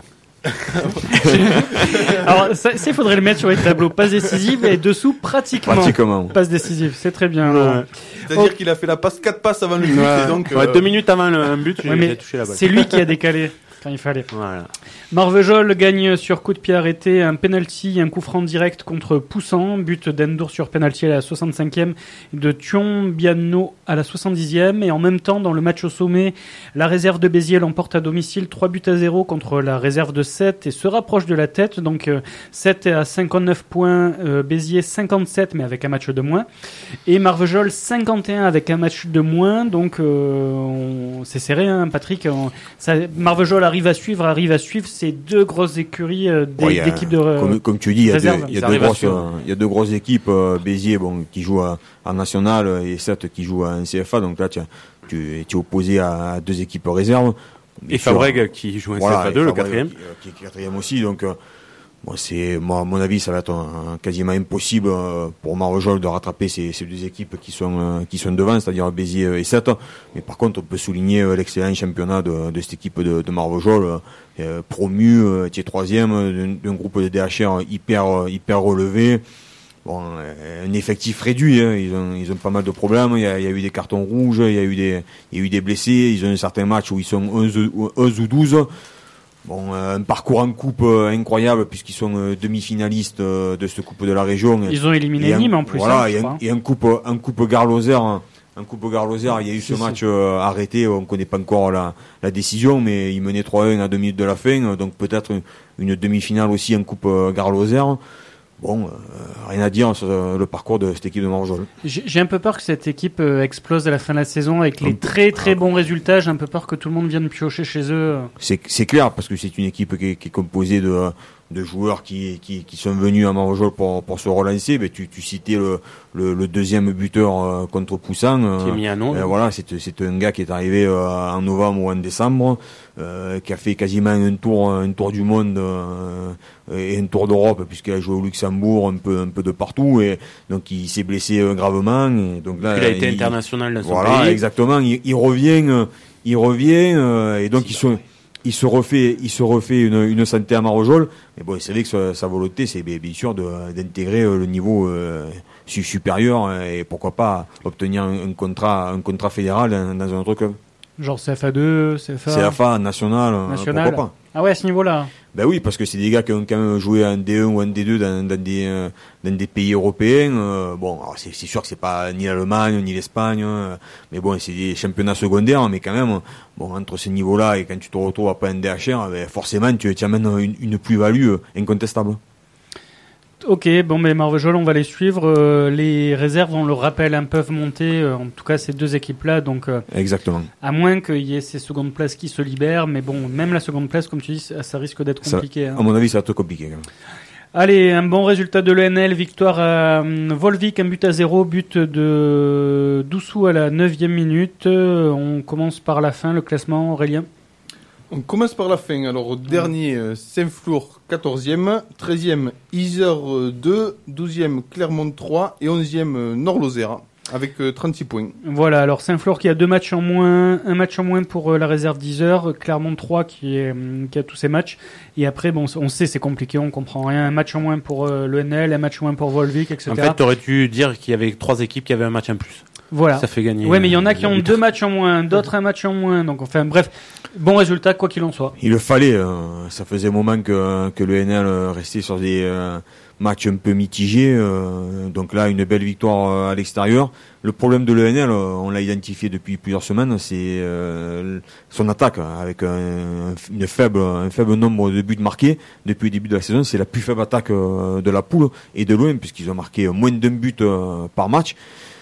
Alors, ça, il faudrait le mettre sur les tableaux. Passes décisives et dessous, pratiquement. Pratiquement. Passes décisives, c'est très bien. Ouais. C'est-à-dire Oh. qu'il a fait la passe, quatre passes avant le but. Ouais. Et donc, Ouais, euh... deux minutes avant le but, j'ai, Ouais, mais j'ai touché la balle. c'est lui qui a décalé quand il fallait. Voilà. Marvejol gagne sur coup de pied arrêté, un penalty, un coup franc direct contre Poussan, but d'Endour sur penalty à la soixante-cinquième, de Thion-Biano à la soixante-dixième, et en même temps, dans le match au sommet, la réserve de Béziers l'emporte à domicile trois buts à zéro contre la réserve de Sète et se rapproche de la tête, donc euh, Sète à cinquante-neuf points, euh, Béziers cinquante-sept mais avec un match de moins, et Marvejol cinquante et un avec un match de moins, donc euh, on... c'est serré, hein, Patrick, on... ça... Marvejol arrive à suivre, arrive à suivre ces deux grosses écuries euh, des, Ouais, a, d'équipes de euh, comme, comme tu dis, il y a, réserve. deux, il y a Ça deux arrive à grosses, suivre. euh, il y a deux grosses équipes, euh, Béziers, bon, qui jouent à, en national et Sète qui jouent en C F A, donc là, tu, tu, tu es opposé à, à deux équipes réserves. Et Fabreg qui joue en voilà, C F A deux, le Fabreg quatrième. Qui, qui est quatrième aussi, donc, euh, bon, c'est, moi, à mon avis, ça va être un, un quasiment impossible euh, pour Marvejol de rattraper ces, ces deux équipes qui sont, euh, qui sont devant, c'est-à-dire Béziers et Sète. Mais par contre, on peut souligner euh, l'excellent championnat de, de cette équipe de, de Marvejol, euh, promu, euh, qui est troisième, d'un, d'un groupe de D H R hyper, euh, hyper relevé. Bon, euh, un effectif réduit, hein. ils ont, ils ont pas mal de problèmes. Il y a, il y a eu des cartons rouges, il y a eu des, il y a eu des blessés. Ils ont un certain match où ils sont onze, onze ou douze. Bon, euh, un parcours en coupe euh, incroyable puisqu'ils sont euh, demi-finalistes euh, de cette coupe de la région. Ils ont éliminé et Nîmes un, en plus. Voilà, hein, et, un, et un coupe, un coupe Garloser, un, un coupe Garloser. Il y a eu ce si, match si. euh, arrêté. On connaît pas encore la, la décision, mais ils menaient trois un à deux minutes de la fin. Donc peut-être une, une demi-finale aussi en coupe euh, Garloser. Bon, euh, rien à dire sur euh, le parcours de cette équipe de Marvejol. J'ai, j'ai un peu peur que cette équipe euh, explose à la fin de la saison avec les Un peu. très très Ah. bons résultats. J'ai un peu peur que tout le monde vienne piocher chez eux. C'est, c'est clair parce que c'est une équipe qui est, qui est composée de, de joueurs qui, qui, qui sont venus à Marvejol pour, pour se relancer. Mais tu, tu citais le, le, le deuxième buteur euh, contre Poussin. Euh, Timiano. euh, voilà, c'est, c'est un gars qui est arrivé euh, en novembre ou en décembre, euh, qui a fait quasiment un tour, un tour du monde euh, et un tour d'Europe puisqu'il a joué au Luxembourg, un peu, un peu de partout, et donc il s'est blessé euh, gravement. Et donc là, Il a été il- international dans son voilà, pays. exactement. Il, il revient, euh, il revient, euh, et donc il se, il se refait, il se refait une, une santé à Marvejol. Mais bon, c'est vrai que sa, sa volonté, c'est bien, bien sûr de, d'intégrer euh, le niveau euh, su- supérieur euh, et pourquoi pas obtenir un, un contrat, un contrat fédéral dans, dans un autre club. Genre C F A deux, C F A. C F A, national, euh, National. pourquoi pas. Ah ouais, à ce niveau-là. Ben oui, parce que c'est des gars qui ont quand même joué en D un ou en D deux dans, dans, des, euh, dans des pays européens. Euh, bon, alors c'est, c'est sûr que c'est pas ni l'Allemagne ni l'Espagne, euh, mais bon, c'est des championnats secondaires. Mais quand même, bon, entre ces niveaux-là et quand tu te retrouves après un D H R, ben forcément, tu, tu amènes une, une plus-value euh, incontestable. Ok, bon, mais Marvejol, on va les suivre. Euh, les réserves, on le rappelle, hein, peuvent monter. euh, en tout cas, ces deux équipes-là. Donc, euh, Exactement. à moins qu'il y ait ces secondes places qui se libèrent. Mais bon, même la seconde place, comme tu dis, ça, ça risque d'être Ça- compliqué. hein. À mon avis, ça va être compliqué. Quand même. Allez, un bon résultat de l'E N L, victoire à hum, Volvic, un but à zéro, but de Doussou à la neuvième minute. Euh, on commence par la fin, le classement, Aurélien. On commence par la fin. Alors, au dernier, euh, Saint-Flour, quatorzième. treizième, Isère euh, deux. douzième, Clermont trois. Et onzième, euh, Nord-Lozère. avec euh, trente-six points. Voilà, alors Saint-Flour qui a deux matchs en moins, un match en moins pour euh, la réserve dix heures, Clermont trois qui, est, euh, qui a tous ses matchs, et après, bon, on sait, c'est compliqué, on comprend rien, un match en moins pour euh, l'E N L, un match en moins pour Volvic, et cetera. En fait, t'aurais dû dire qu'il y avait trois équipes qui avaient un match en plus. Voilà. Ça fait gagner. Ouais, mais il y en a qui ont but. deux matchs en moins, d'autres un match en moins, donc enfin, bref, bon résultat, quoi qu'il en soit. Il le fallait, euh, ça faisait un moment que, que le N L restait sur des euh, matchs un peu mitigés, euh, donc là, une belle victoire euh, à l'extérieur. Le problème de l'E N L, euh, on l'a identifié depuis plusieurs semaines, c'est euh, son attaque, avec un, une faible, un faible nombre de buts marqués depuis le début de la saison. C'est la plus faible attaque euh, de la poule, et de loin, puisqu'ils ont marqué moins d'un but euh, par match.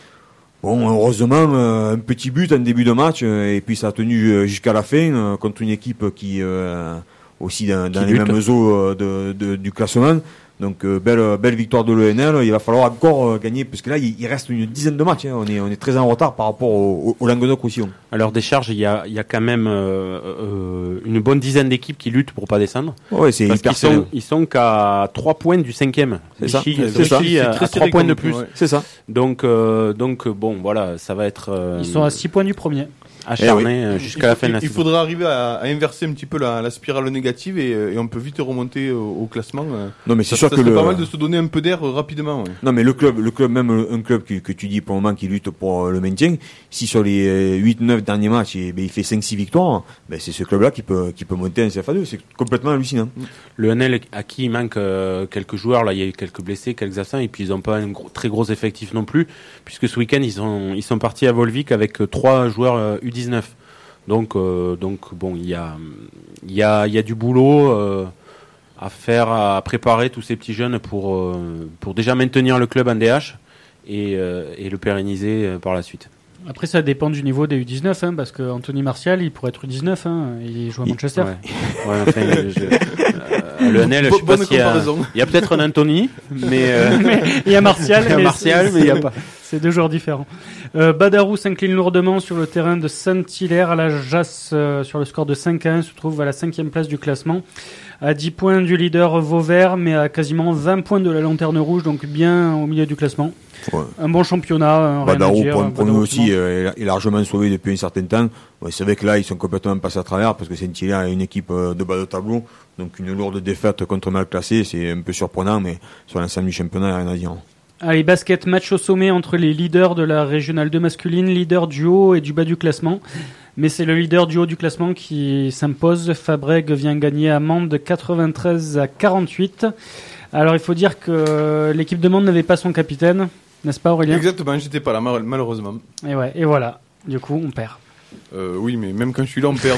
Bon, heureusement, euh, un petit but en début de match, euh, et puis ça a tenu euh, jusqu'à la fin euh, contre une équipe qui euh, aussi dans, dans les lutte. mêmes eaux euh, de, de, du classement. Donc euh, belle belle victoire de l'E N L. Il va falloir encore euh, gagner, parce que là il, il reste une dizaine de matchs. Hein. On est on est très en retard par rapport au, au, au Languedoc-Roussillon. À leur décharge, il y a il y a quand même euh, euh, une bonne dizaine d'équipes qui luttent pour pas descendre. Ouais, c'est Parce hyper qu'ils sont sérieux. ils sont qu'à trois points du cinquième. C'est ça. Vichy, C'est ça. Vichy C'est à, très à serré trois points comme de coup, plus. ouais. C'est ça. Donc euh, donc bon voilà, ça va être euh, Ils sont à six points du premier. acharné Eh euh, Il jusqu'à la faut- fin de la il, il saison. faudra arriver à, à inverser un petit peu la, la spirale négative et, euh, et on peut vite remonter au, au classement. euh. Non mais c'est Ça, sûr ça que serait le pas mal de se donner un peu d'air euh, rapidement. Ouais. non mais le club le club même un club que, que tu dis pour le moment qui lutte pour euh, le maintien, si sur les huit neuf derniers matchs et, ben, il fait cinq six victoires, ben c'est ce club là qui peut qui peut monter en C F A deux, c'est complètement hallucinant. Le N L à qui il manque euh, quelques joueurs, là il y a eu quelques blessés, quelques absents, et puis ils n'ont pas un gros, très gros effectif non plus, puisque ce week-end ils sont ils sont partis à Volvic avec euh, trois joueurs euh, U dix-neuf. Donc euh, donc bon il y a il y a il y a du boulot euh, à faire, à préparer tous ces petits jeunes pour euh, pour déjà maintenir le club en D H et euh, et le pérenniser euh, par la suite. Après, ça dépend du niveau des U dix-neuf, hein, parce que Anthony Martial, il pourrait être U dix-neuf, hein, il joue à Manchester. Ouais. Ouais, enfin, je, euh, le N L, je Bo- sais pas bonne s'il y a, comparaison. il y a peut-être un Anthony, mais euh, Mais il y a Martial, il y a mais Martial, c'est- mais il y a pas. C'est deux joueurs différents. Euh, Badarou s'incline lourdement sur le terrain de Saint-Hilaire à la Jasse euh, sur le score de cinq à un, se trouve à la cinquième place du classement. À dix points du leader Vauvert, mais à quasiment vingt points de la Lanterne Rouge, donc bien au milieu du classement. Ouais. Un bon championnat, hein, rien à Badarou dire. pour, pour nous Badarou, aussi euh, est largement sauvé depuis un certain temps. Ouais, c'est vrai que là ils sont complètement passés à travers parce que Saint-Hilaire est une équipe euh, de bas de tableau, donc une lourde défaite contre mal classé, c'est un peu surprenant, mais sur l'ensemble du championnat il n'y a rien à dire. Allez, basket, match au sommet entre les leaders de la Régionale deux masculine, leader du haut et du bas du classement. Mais c'est le leader du haut du classement qui s'impose. Fabreg vient gagner à Mende quatre-vingt-treize à quarante-huit. Alors il faut dire que l'équipe de Mende n'avait pas son capitaine, n'est-ce pas Aurélien ? Exactement, j'étais pas là mal- malheureusement. Et ouais, et voilà. Du coup, on perd. Euh, oui, mais même quand je suis là, on perd.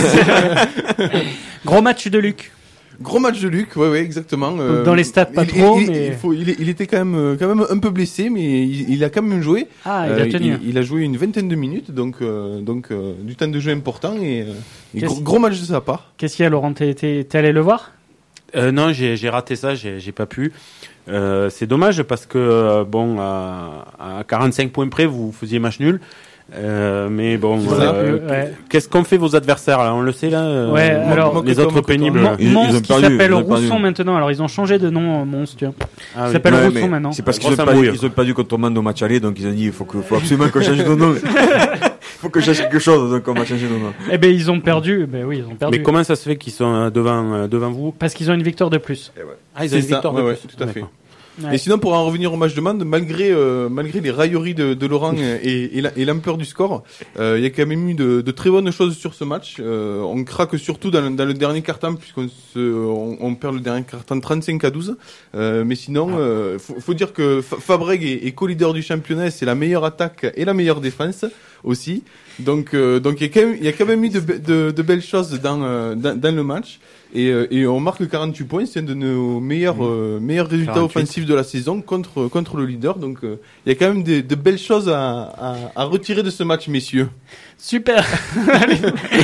Donc... Gros match de Luc. Gros match de Luc, ouais, ouais, exactement. Euh, Dans les stats, pas il- trop, il, mais- il, faut, il, est- il était quand même, euh, quand même un peu blessé, mais il, il a quand même joué. Ah, il Euh, a tenu. il, il a joué une vingtaine de minutes, donc, euh, donc euh, du temps de jeu important et, euh, et Qu'est-ce- gros, gros match de sa part. Qu'est-ce qu'il y a, Laurent ? T'es, t'es, t'es allé le voir ? Euh, non, j'ai, j'ai raté ça, j'ai, j'ai pas pu. Euh, c'est dommage parce que euh, bon, à, à quarante-cinq points près, vous faisiez match nul. Euh, mais bon, C'est ça, euh, ouais. qu'est-ce qu'ont fait vos adversaires là ? On le sait là. euh, Ouais, alors- les Moque-toi, autres moque-toi. pénibles. Mon- là. Ils- ils Mons ont qui perdu, s'appelle ils ont perdu. Rousson maintenant. Alors ils ont changé de nom, euh, Mons, tu vois. Ah, Il oui. s'appelle Ouais, Rousson mais maintenant. c'est parce qu'ils Grosse ont pas, embrouille. ils ont pas dû contre Mende au match aller, donc ils ont dit il faut que, faut absolument qu'on change de nom. Il faut que je change quelque chose, donc on va changer de nom. Eh ben ils ont perdu. Ben oui, ils ont perdu. Mais comment ça se fait qu'ils sont euh, devant euh, devant vous ? Parce qu'ils ont une victoire de plus. Ah, C'est ça, ouais, ouais, tout à fait. D'accord. Ouais. Et sinon, pour en revenir au match de Mende, malgré euh, malgré les railleries de, de Laurent et, et, la- et l'ampleur du score, euh, il y a quand même eu de, de très bonnes choses sur ce match. Euh, on craque surtout dans, le- dans le dernier quart-temps puisqu'on se, on, on perd le dernier quart-temps trente-cinq à douze. Euh, mais sinon, euh, faut, faut dire que Fa- Fabreg est, est co-leader du championnat. C'est la meilleure attaque et la meilleure défense aussi. Donc euh, donc il y a quand même il y a quand même eu de, be- de, de belles choses dans, euh, dans dans le match. Et, euh, et on marque quarante-huit points, c'est un de nos meilleurs, euh, meilleurs résultats quarante-huit. offensifs de la saison contre, contre le leader. Donc euh, il y a quand même de, de belles choses à, à, à retirer de ce match, messieurs. Super. Allez.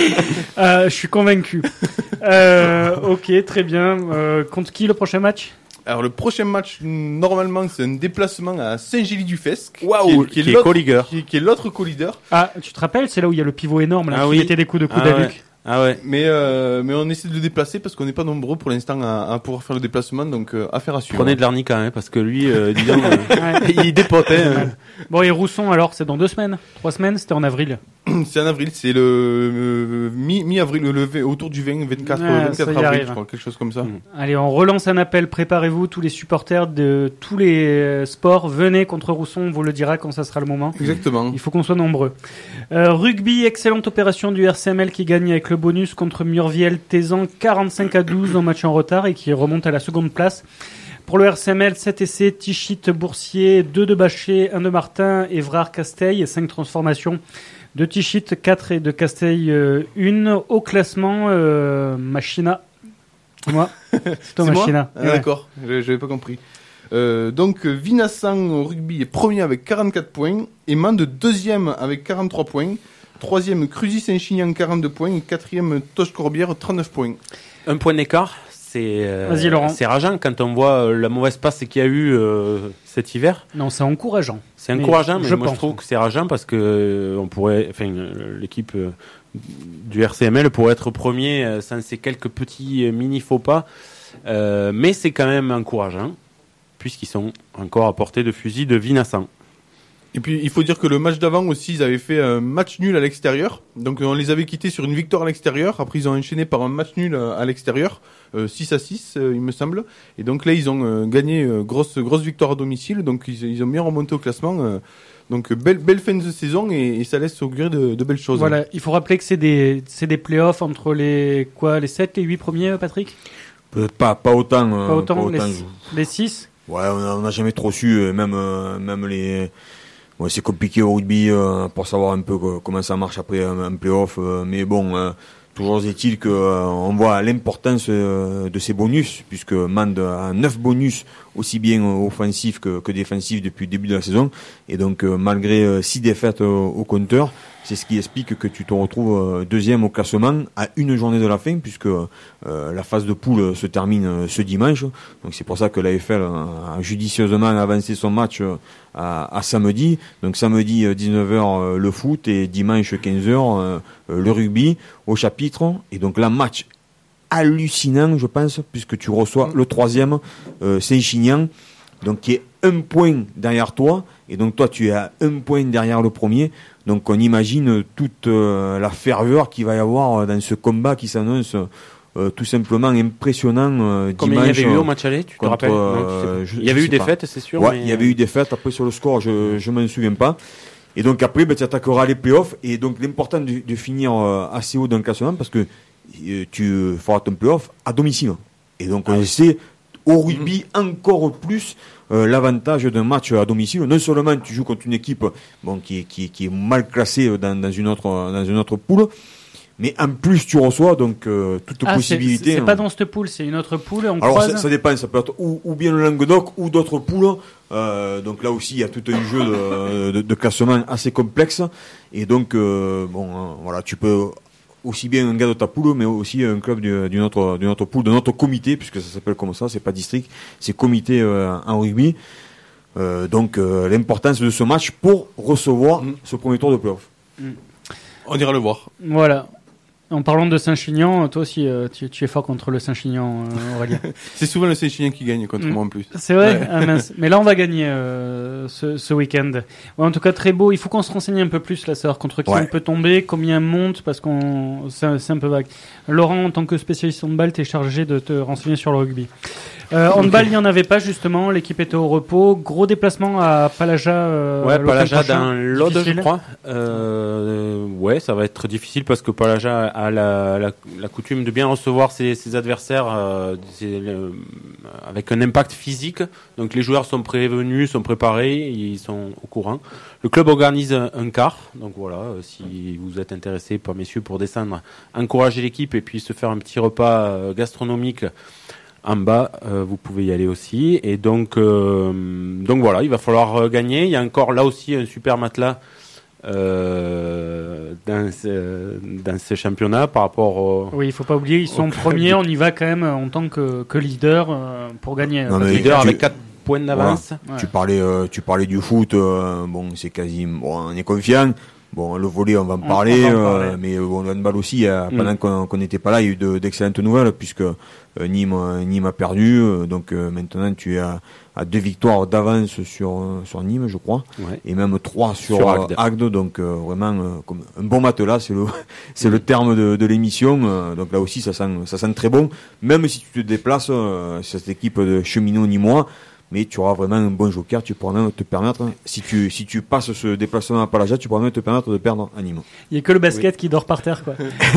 Euh, je suis convaincu. Euh, ok, très bien. Euh, contre qui le prochain match ? Alors le prochain match, normalement, c'est un déplacement à Saint-Gély-du-Fesque. Waouh, qui est l'autre- co-leader. Qui, qui est l'autre co-leader. Ah, tu te rappelles, c'est là où il y a le pivot énorme là, Ah qui oui. mettait des coups de coude Ah à ouais. Luc. Ah ouais. Mais, euh, mais on essaie de le déplacer parce qu'on n'est pas nombreux pour l'instant à, à pouvoir faire le déplacement, donc euh, affaire à suivre. Prenez de l'arnica, hein, parce que lui, euh, dis donc, euh, il dépotait. Hein. Bon, et Rousson, alors, c'est dans deux semaines, trois semaines, c'était en avril. C'est en avril, c'est le euh, mi, mi-avril, le, le, autour du vingt, vingt-quatre, Ah, vingt-quatre ça y avril, arrive. je crois, quelque chose comme ça. Mm. Allez, on relance un appel. Préparez-vous, tous les supporters de tous les euh, sports. Venez contre Rousson, on vous le dira quand ça sera le moment. Exactement. Il faut qu'on soit nombreux. Euh, rugby, excellente opération du R C M L qui gagne avec le bonus contre Murviel-Tézan quarante-cinq à douze en match en retard et qui remonte à la seconde place. Pour le R C M L, sept essais, Tichit, Boursier, deux de Bachet, un de Martin, Évrard, Casteil et cinq transformations de Tichit, quatre et de Casteil, euh, une. Au classement, euh, Machina. Moi, c'est toi, C'est moi Machina. Ah, Ouais. D'accord, je j'avais pas compris. Euh, donc Vinassan au rugby est premier avec quarante-quatre points, et Mende deuxième avec quarante-trois points, troisième Cruzy-Saint-Chinian quarante-deux points, et quatrième Toche-Corbière trente-neuf points. Un point d'écart, c'est euh, Vas-y, Laurent. c'est rageant quand on voit euh, la mauvaise passe qu'il y a eu euh, cet hiver. Non, c'est encourageant. C'est Mais encourageant, mais, je moi pense. je trouve que c'est rageant parce que euh, on pourrait, enfin euh, l'équipe euh, du R C M L pourrait être premier euh, sans ces quelques petits euh, mini faux pas, euh, mais c'est quand même encourageant puisqu'ils sont encore à portée de fusil de Vinassan. Et puis il faut dire que le match d'avant aussi, ils avaient fait un match nul à l'extérieur. Donc on les avait quittés sur une victoire à l'extérieur. Après ils ont enchaîné par un match nul à l'extérieur, euh, six à six euh, il me semble. Et donc là ils ont euh, gagné euh, grosse grosse victoire à domicile. Donc ils, ils ont bien remonté au classement. Euh, donc belle belle fin de saison et, et ça laisse augurer de, de belles choses. Voilà, il faut rappeler que c'est des, c'est des playoffs entre les, quoi, les sept et huit premiers, Patrick? Peut-être pas, pas autant. euh, Pas autant, les, je- les six? Ouais, on a- on n'a jamais trop su, euh, même, euh, même les. Ouais, c'est compliqué au rugby euh, pour savoir un peu co- comment ça marche après un, un play-off, euh, mais bon, euh, toujours est-il que euh, on voit l'importance euh, de ces bonus, puisque Mende a neuf bonus aussi bien euh, offensifs que, que défensifs depuis le début de la saison, et donc euh, malgré euh, six défaites euh, au compteur, c'est ce qui explique que tu te retrouves euh, deuxième au classement à une journée de la fin, puisque euh, la phase de poule se termine euh, ce dimanche. Donc c'est pour ça que l'A F L a judicieusement avancé son match euh, à, à samedi. Donc samedi euh, dix-neuf heures euh, le foot et dimanche quinze heures euh, euh, le rugby au chapitre. Et donc là, match hallucinant, je pense, puisque tu reçois le troisième, euh, Saint-Chinian, donc qui est un point derrière toi, et donc toi tu es à un point derrière le premier. Donc on imagine toute euh, la ferveur qu'il va y avoir dans ce combat qui s'annonce euh, tout simplement impressionnant euh, Combien dimanche. il y avait eu au match aller, tu te contre, rappelles? euh, Non, tu sais pas. je- Il y avait je eu sais des pas. fêtes, c'est sûr. Ouais, mais... il y avait eu des fêtes. Après sur le score, je je m'en souviens pas. Et donc après, ben, tu attaqueras les playoffs. Et donc l'important de, de finir euh, assez haut dans le classement parce que euh, tu feras ton playoff à domicile. Et donc on sait au rugby encore plus euh, l'avantage d'un match à domicile. Non seulement tu joues contre une équipe bon qui est qui est, qui est mal classée dans, dans une autre dans une autre poule, mais en plus tu reçois donc euh, toute Ah, c'est, possibilité. c'est hein. pas dans cette poule, c'est une autre poule, on Alors croise. ça, ça dépend, ça peut être ou, ou bien le Languedoc ou d'autres poules. Euh, donc là aussi il y a tout un jeu de, de, de classement assez complexe. Et donc euh, bon euh, voilà, tu peux aussi bien un gars de ta poule, mais aussi un club du- d'une autre d'une autre poule, de notre comité, puisque ça s'appelle comme ça, c'est pas district, c'est comité euh, en rugby. Euh, donc euh, l'importance de ce match pour recevoir Mm. ce premier tour de playoff. On ira le voir. Voilà. En parlant de Saint-Chinian, toi aussi, euh, tu, tu es fort contre le Saint-Chinian, euh, Aurélien. C'est souvent le Saint-Chinian qui gagne contre Mm. moi en plus. C'est vrai Ouais. Ah, mince. Mais là, on va gagner euh, ce, ce week-end. Ouais, en tout cas, très beau. Il faut qu'on se renseigne un peu plus, là, savoir contre qui Ouais. on peut tomber, combien monte, parce qu'on c'est, un- c'est un peu vague. Laurent, en tant que spécialiste handball, t'es chargé de te renseigner sur le rugby. Euh, handball, il n'y en avait pas, justement. L'équipe était au repos. Gros déplacement à Palaja. Euh, Ouais, l'automne Palaja prochain. dans l'Aude, je Difficile. crois. Euh, ouais, ça va être difficile parce que Palaja a la, la, la coutume de bien recevoir ses, ses adversaires euh, c'est le- avec un impact physique. Donc les joueurs sont prévenus, sont préparés, ils sont au courant. Le club organise un, un quart. Donc voilà, euh, si vous êtes intéressés, par messieurs, pour descendre, encourager l'équipe et puis se faire un petit repas euh, gastronomique en bas, euh, vous pouvez y aller aussi. Et donc, euh, donc voilà, il va falloir euh, gagner. Il y a encore là aussi un super matelas euh, dans, ce, dans ce championnat par rapport au Oui, il faut pas oublier, ils sont Au premiers. On y va quand même en tant que, que leader euh, pour gagner. Non, Parce mais que- leader tu- avec quatre points d'avance. Ouais. Tu parlais, euh, tu parlais du foot. euh, bon, c'est quasi, bon, on est confiant. Bon, le volley, on va en On- parler, on va en parler. euh, mais bon, le handball aussi, euh, Mm. pendant qu'on qu'on n'était pas là, il y a eu de- d'excellentes nouvelles, puisque euh, Nîmes, euh, Nîmes a perdu, euh, donc euh, maintenant tu es à, à deux victoires d'avance sur, euh, sur Nîmes, je crois, Ouais. et même trois sur, Sur euh, Agde. Agde, donc euh, vraiment euh, comme un bon matelas, c'est le, c'est le terme de, de l'émission, euh, donc là aussi ça sent, ça sent très bon, même si tu te déplaces, euh, cette équipe de cheminots nîmois, mais tu auras vraiment un bon joker, tu pourras même te permettre, si tu, si tu passes ce déplacement à Palaja, tu pourras même te permettre de perdre à Nîmes. Il y a que le basket qui dort par terre, quoi.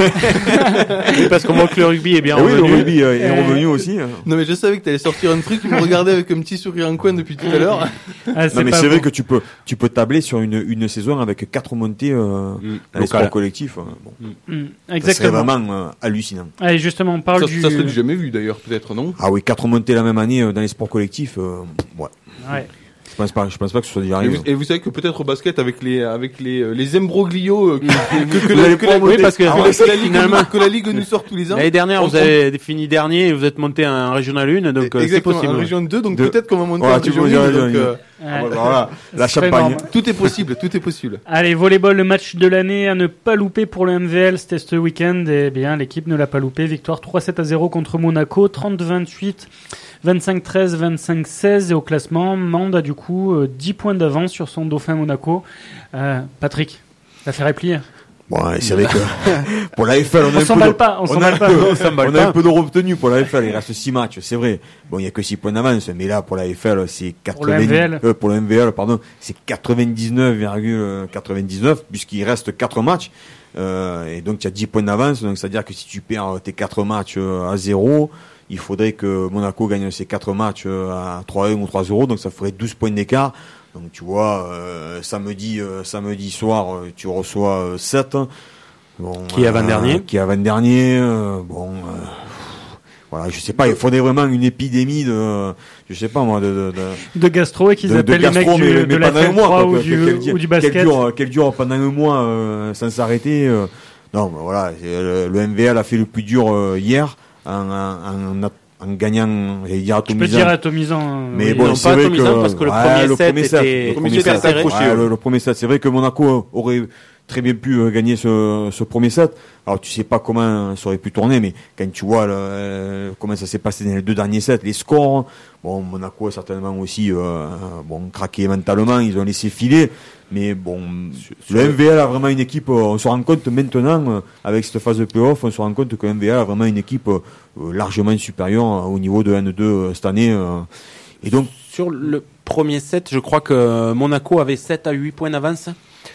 Oui, parce qu'on voit que le rugby est bien Eh oui, le revenu. rugby euh, est Euh, revenu aussi. hein. Non mais je savais que t'allais sortir un truc, tu me regardais avec un petit sourire en coin depuis tout à l'heure. Ah, Non mais pas c'est vrai bon. que tu peux, tu peux tabler sur une, une saison avec quatre montées euh, Mm. dans les Local. sports collectifs. euh, Bon, Mm, ça serait exactement. vraiment euh, hallucinant. Allez, justement, on parle Ça, du. ça serait du jamais vu d'ailleurs, peut-être, non? Ah oui, quatre montées la même année euh, dans les sports collectifs. euh, ouais. Ouais. Je pense pas, je pense pas que ce soit déjà Et arrivé. vous, et vous savez que peut-être au basket avec les avec les euh, les imbroglios euh, que, que, que, Vous la, allez que, la, pas Oui, parce que que la- ah, que la ligue, finalement, que la ligue nous sort tous les ans. l'année dernière, On- vous avez fini dernier et vous êtes monté en Régional un, donc euh, c'est Exactement, possible. en région deux, donc Deux. peut-être qu'on va monter Voilà, en tu région peux dire un, région donc, un. euh, Ah, Ouais. bah, voilà, la Ce serait champagne. énorme. tout est possible, tout est possible. Allez, volleyball, le match de l'année à ne pas louper pour le M V L, c'était ce week-end. Eh bien, l'équipe ne l'a pas loupé. Victoire trois sept à zéro contre Monaco, trente vingt-huit, vingt-cinq treize, vingt-cinq seize. Et au classement, Mende a du coup euh, dix points d'avance sur son dauphin Monaco. Euh, Patrick, l'affaire est pliée. Bon, ouais, c'est vrai que pour la F L, on a On un peu s'emballe de- pas, on on a s'emballe un pas. peu, On s'emballe on a un pas. peu de retenu pour la F L. Il reste six matchs, c'est vrai. Bon, il y a que six points d'avance, mais là, pour la F L, c'est Pour le quatre-vingts M V L. euh, pour le M V L, pardon, c'est quatre-vingt-dix-neuf virgule quatre-vingt-dix-neuf, puisqu'il reste quatre matchs. Euh, et donc, tu as dix points d'avance. Donc, c'est-à-dire que si tu perds tes quatre matchs euh, à zéro, il faudrait que Monaco gagne ses quatre matchs euh, à trois un ou trois zéro. Donc, ça ferait douze points d'écart. Donc, tu vois, euh, samedi, euh, samedi soir, euh, tu reçois euh, sept. Bon, Qui est avant-dernier. euh, Qui est avant-dernier. euh, bon, euh, voilà, je sais pas, il faudrait vraiment une épidémie de, je sais pas moi, de, de, de, De gastro et qu'ils de- de appellent les mecs gastro, du, mais, de mais la pendant un F mois, trois quoi, ou, qu'elle- du, qu'elle dure- ou du qu'elle basket. dure, qu'elle dure pendant un mois euh, sans s'arrêter. euh. non, mais voilà, c'est, euh, le M V L a fait le plus dur euh, hier en, en, en, en gagnant, j'allais dire Je peux atomisant. dire atomisant. euh, Mais oui. bon, non, c'est pas vrai atomisant, que, parce que le ouais, premier le set premier set, était le premier hyper set, serré. ouais, le, le premier set, c'est vrai que Monaco aurait très bien pu euh, gagner ce, ce premier set. Alors tu sais pas comment ça aurait pu tourner, mais quand tu vois le, euh, comment ça s'est passé dans les deux derniers sets, les scores, bon, Monaco a certainement aussi euh, bon craqué mentalement, ils ont laissé filer. Mais bon, le M V L a vraiment une équipe, euh, on se rend compte maintenant, euh, avec cette phase de play-off, on se rend compte que le M V L a vraiment une équipe euh, largement supérieure euh, au niveau de N deux euh, cette année. euh. Et donc, Sur le premier set, je crois que Monaco avait sept à huit points d'avance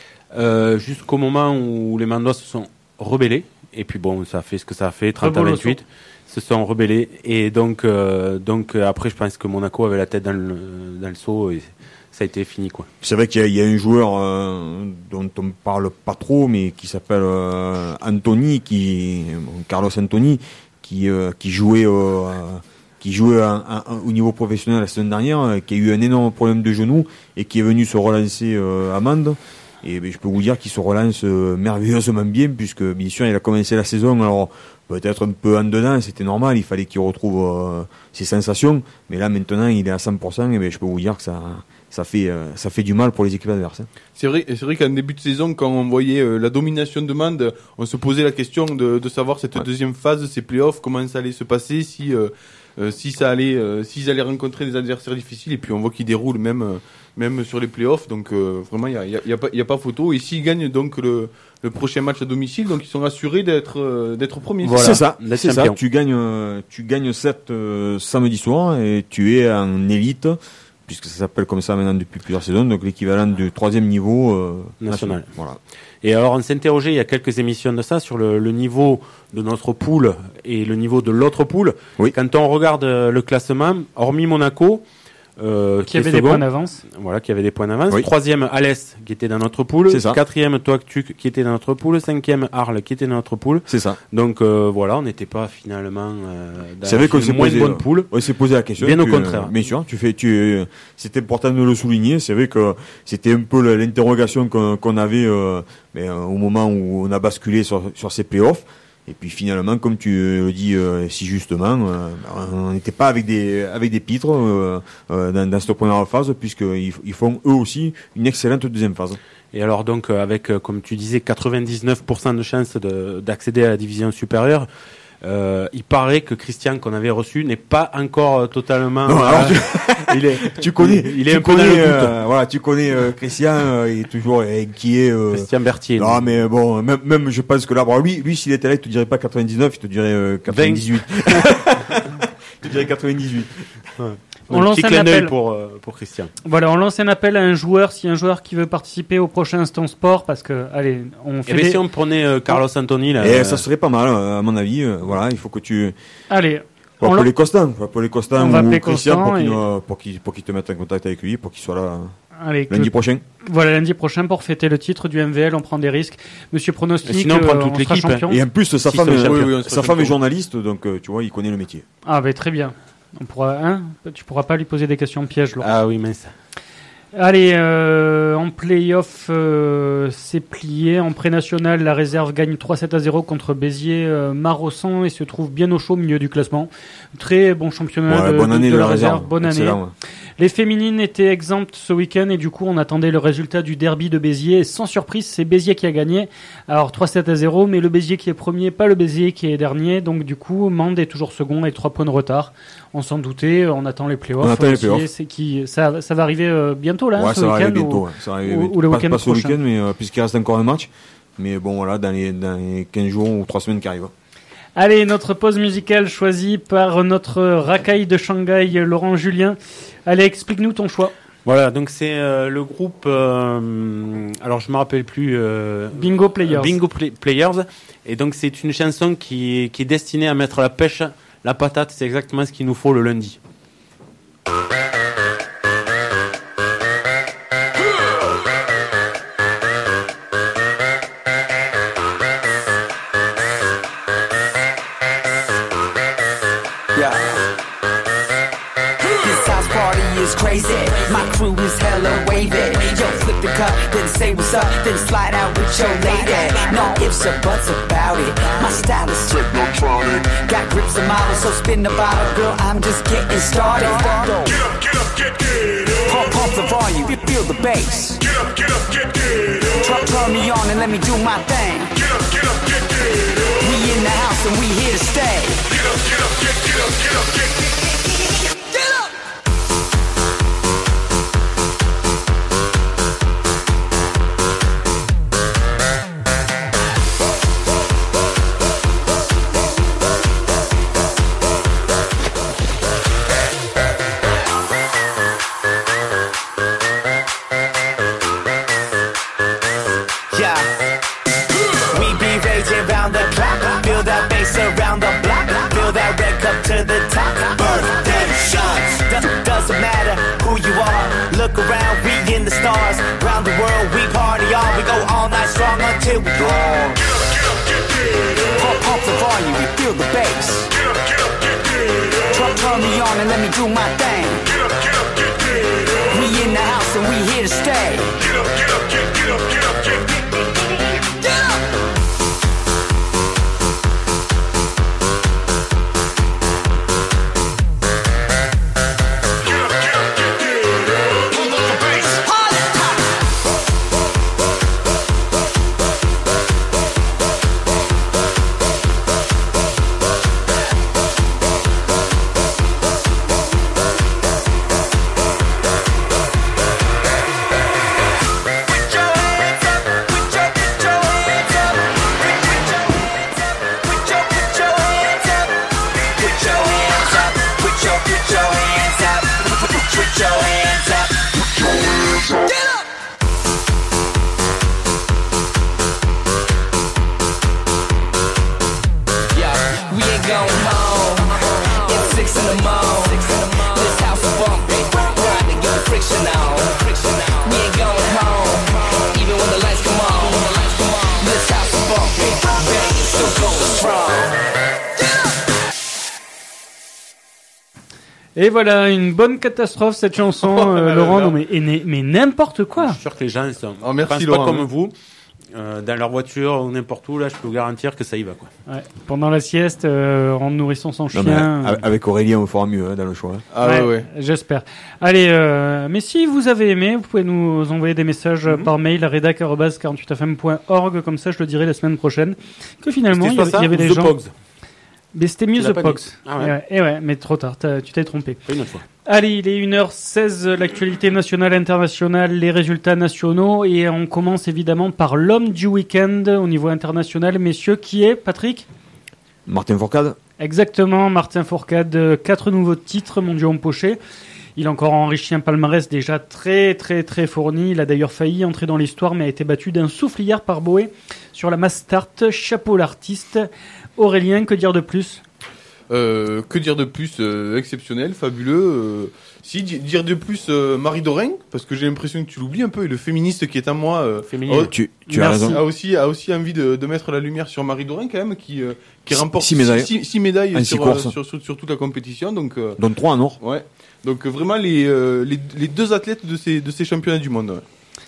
euh, jusqu'au moment où les Mandois se sont rebellés. Et puis bon, ça a fait ce que ça a fait, trente à Rebolo vingt-huit. Se sont rebellés. Et donc, euh, donc euh, après, je pense que Monaco avait la tête dans le, dans le seau et ça a été fini, quoi. c'est vrai qu'il y a, il y a un joueur euh, dont on parle pas trop, mais qui s'appelle euh, Anthony, qui bon, Carlos Anthony, qui euh, qui jouait euh, qui jouait un- un- un- au niveau professionnel la semaine dernière, euh, qui a eu un énorme problème de genou et qui est venu se relancer euh, à Mende. Et ben, je peux vous dire qu'il se relance euh, merveilleusement bien, puisque bien sûr il a commencé la saison, alors peut-être un peu en dedans, c'était normal, il fallait qu'il retrouve euh, ses sensations, mais là maintenant il est à cent pour cent, et ben, je peux vous dire que ça ça fait euh, ça fait du mal pour les équipes adverses. hein. C'est vrai, c'est vrai qu'en début de saison, quand on voyait euh, la domination de Mende, on se posait la question de, de savoir cette Ouais. deuxième phase, ces playoffs, comment ça allait se passer, si euh, euh, si ça allait, euh, s'ils allaient rencontrer des adversaires difficiles. Et puis on voit qu'ils déroulent même euh, même sur les playoffs. Donc euh, vraiment, il y a, il y a, il y a pas il y a pas photo. Et s'ils gagnent donc le le prochain match à domicile, donc ils sont assurés d'être euh, d'être premiers. Voilà. C'est ça, d'être c'est ça. champion. Tu gagnes, euh, tu gagnes sept euh, samedi soir et tu es en élite, puisque ça s'appelle comme ça maintenant depuis plusieurs saisons, donc l'équivalent du troisième niveau euh, National. Voilà. Et alors, on s'interrogeait il y a quelques émissions de ça sur le, le niveau de notre poule et le niveau de l'autre poule. Oui. Quand on regarde euh, le classement, hormis Monaco, euh, Qui est avait des second, points d'avance. voilà, qui avait des points d'avance. Oui. Troisième, Alès, qui était dans notre poule. C'est ça. Quatrième, Toactuc, qui était dans notre poule. Cinquième, Arles, qui était dans notre poule. C'est ça. Donc euh, voilà, on n'était pas finalement euh, dans C'est vrai qu'on s'est une moins posé, bonne euh, poule. On s'est posé la question. Bien au tu- contraire. euh, Bien sûr, tu fais, tu, euh, c'était important de le souligner. C'est vrai que c'était un peu le- l'interrogation qu'on, qu'on avait, euh, mais, euh, au moment où on a basculé sur, sur ces playoffs. Et puis finalement, comme tu le dis euh, si justement, euh, on n'était pas avec des avec des pitres euh, euh, dans, dans cette première phase, puisqu'ils ils font eux aussi une excellente deuxième phase. Et alors donc euh, avec, euh, comme tu disais, quatre-vingt-dix-neuf pour cent de chances de, d'accéder à la division supérieure, euh, il paraît que Christian qu'on avait reçu n'est pas encore euh, totalement... Non, alors, euh, tu... il est, tu connais, il, il est tu un peu connais, dans le doute. euh, voilà, tu connais euh, Christian, euh, il est toujours inquiet. Euh... Christian Berthier. Non, mais bon, même, même je pense que là, bon, lui, lui, s'il était là, il te dirait pas quatre-vingt-dix-neuf, il te dirait euh, quatre-vingt-dix-huit. Il te dirait quatre-vingt-dix-huit. Ouais. On lance un appel pour, euh, pour Christian. Voilà, on lance un appel à un joueur, si un joueur qui veut participer au prochain Instant Sport, parce que, allez, on fait Et bien des... si on prenait euh, Carlos Anthony, là... Et euh... ça serait pas mal, à mon avis. Euh, voilà, il faut que tu... Allez, On on va l'a- appeler Constant, on va appeler Constant On va appeler ou Christian Constant pour qu'il, et- nous- pour qu'il, pour qu'il te mette en contact avec lui, pour qu'il soit là allez, lundi que- prochain. Voilà, lundi prochain pour fêter le titre du M V L, on prend des risques. Monsieur Pronostic, Et sinon, on prend euh, toute sera l'équipe, hein. champion. Et en plus, sa Si, femme, c'est est, un champion. Oui, oui, on sera sa femme est champion. journaliste, donc euh, tu vois, il connaît le métier. Ah, ben très bien. On pourra, hein, tu pourras pas lui poser des questions pièges, Laurent. Ah oui, mince. Allez, euh, en play-off, euh, c'est plié. En pré-national, la réserve gagne trois sept à zéro contre Béziers euh, Marossan et se trouve bien au chaud au milieu du classement. Très bon championnat Ouais, de, bonne de- année de de la la réserve. réserve. Bonne année. Excellent, ouais. Les féminines étaient exemptes ce week-end et du coup on attendait le résultat du derby de Béziers. Et sans surprise, c'est Béziers qui a gagné. Alors trois sept à zéro, mais le Béziers qui est premier, pas le Béziers qui est dernier. Donc du coup, Mende est toujours second avec trois points de retard. On s'en doutait, on attend les playoffs. On attend les aussi. playoffs. C'est qui, ça, ça va arriver euh, bientôt là, Ouais, ce ça va week-end arriver ou- bientôt. Ouais. Ça va arriver ou- bientôt. ou le Pas- week-end pas ce prochain. week-end, mais euh, puisqu'il reste encore un match. Mais bon, voilà, dans les, dans les quinze jours ou trois semaines qui arrivent. Allez, notre pause musicale choisie par notre racaille de Shanghai, Laurent Julien. Allez, explique-nous ton choix. Voilà, donc c'est euh, le groupe... euh, alors je me rappelle plus... Euh, Bingo Players. Bingo Play- Players. Et donc c'est une chanson qui est, qui est destinée à mettre la pêche, la patate, c'est exactement ce qu'il nous faut le lundi. This house party is crazy. My crew is hella wavy. Yo, flip the cup, then say what's up, then slide out with your lady. No ifs or buts about it. My style is technotronic. Got grips and models, so spin the bottle, girl. I'm just getting started. Get up, get up, get, get up. Pump, pump the volume, feel the bass. Get up, get up, get, get up. Turn, turn me on and let me do my thing. Get up, get up, get, get up. We in the house and we here to stay. Get up, get up, get, get up, get up, get. Get up! Yeah. We be raging round the clock. Feel that bass around the block. Feel that red cup to the top. Birthday shots. Do- doesn't matter who you are. Look around, we in the stars. Round the world, we party on. We go all night strong until we dawn. Get up, get up, get, get up. Pump, pump the volume, we feel the bass. Get up, get up, get, get up. Turn, turn me on and let me do my thing. Get up, get up, get, get up. We in the house and we here to stay. Get up, get up, get, get up, get up, get. Get up! Get up, get up, get, get up. Pump up the bass. Put your hands up, put your, put your hands up. Put your, put your hands up. Put your hands up, put your, put your hands up. Put your hands up. Get up! Yeah, we ain't going home. It's six in the morning. This house is bumping. Trying to get the friction on. We ain't going home. Even when the lights come on. This house is bumping. Bang, it's still going strong. Et voilà, une bonne catastrophe cette chanson, Oh là euh, là Laurent. là. Non mais, et né- mais n'importe Je quoi. suis sûr que les gens sont, Oh, merci, pensent Laurent. pas comme vous. euh, dans leur voiture ou n'importe où, là, je peux vous garantir que ça y va, quoi. Ouais. Pendant la sieste, euh, en nourrissant son Non, chien. mais, euh, avec Aurélien, on fera mieux hein, dans le choix. hein. Ah ouais, ouais. J'espère. Allez, euh, mais si vous avez aimé, vous pouvez nous envoyer des messages Mhm. par mail à rédac arobase quarante-huit f m point org, comme ça je le dirai la semaine prochaine. Que finalement, il y, C'était avait- soit il y avait ça, des ou The gens. Pogs. Mais c'était mieux Tu l'as The pas Pogs. dit. Ah ouais. Et ouais, et ouais, mais trop tard, t'as- tu t'es trompé. Pas une autre fois. Allez, il est une heure seize, l'actualité nationale, internationale, les résultats nationaux, et on commence évidemment par l'homme du week-end au niveau international, messieurs, qui est, Patrick ? Martin Fourcade. Exactement, Martin Fourcade, euh, quatre nouveaux titres mondiaux empochés. Il a encore enrichi un palmarès déjà très très très fourni. Il a d'ailleurs failli entrer dans l'histoire, mais a été battu d'un souffliard par Boé sur la mass start. Chapeau l'artiste. Aurélien, que dire de plus ? Euh, que dire de plus euh, exceptionnel, fabuleux. Euh, si di- dire de plus euh, Marie Dorin, parce que j'ai l'impression que tu l'oublies un peu, et le féministe qui est en moi euh, Féminine. oh, Tu, tu as Merci. raison. a aussi a aussi envie de, de mettre la lumière sur Marie Dorin quand même, qui euh, qui Six- remporte six médailles. six, six médailles En six sur, courses. euh, sur, sur sur toute la compétition. Donc euh, Donne trois en or. ouais. Donc euh, vraiment les, euh, les les deux athlètes de ces de ces championnats du monde. Ouais.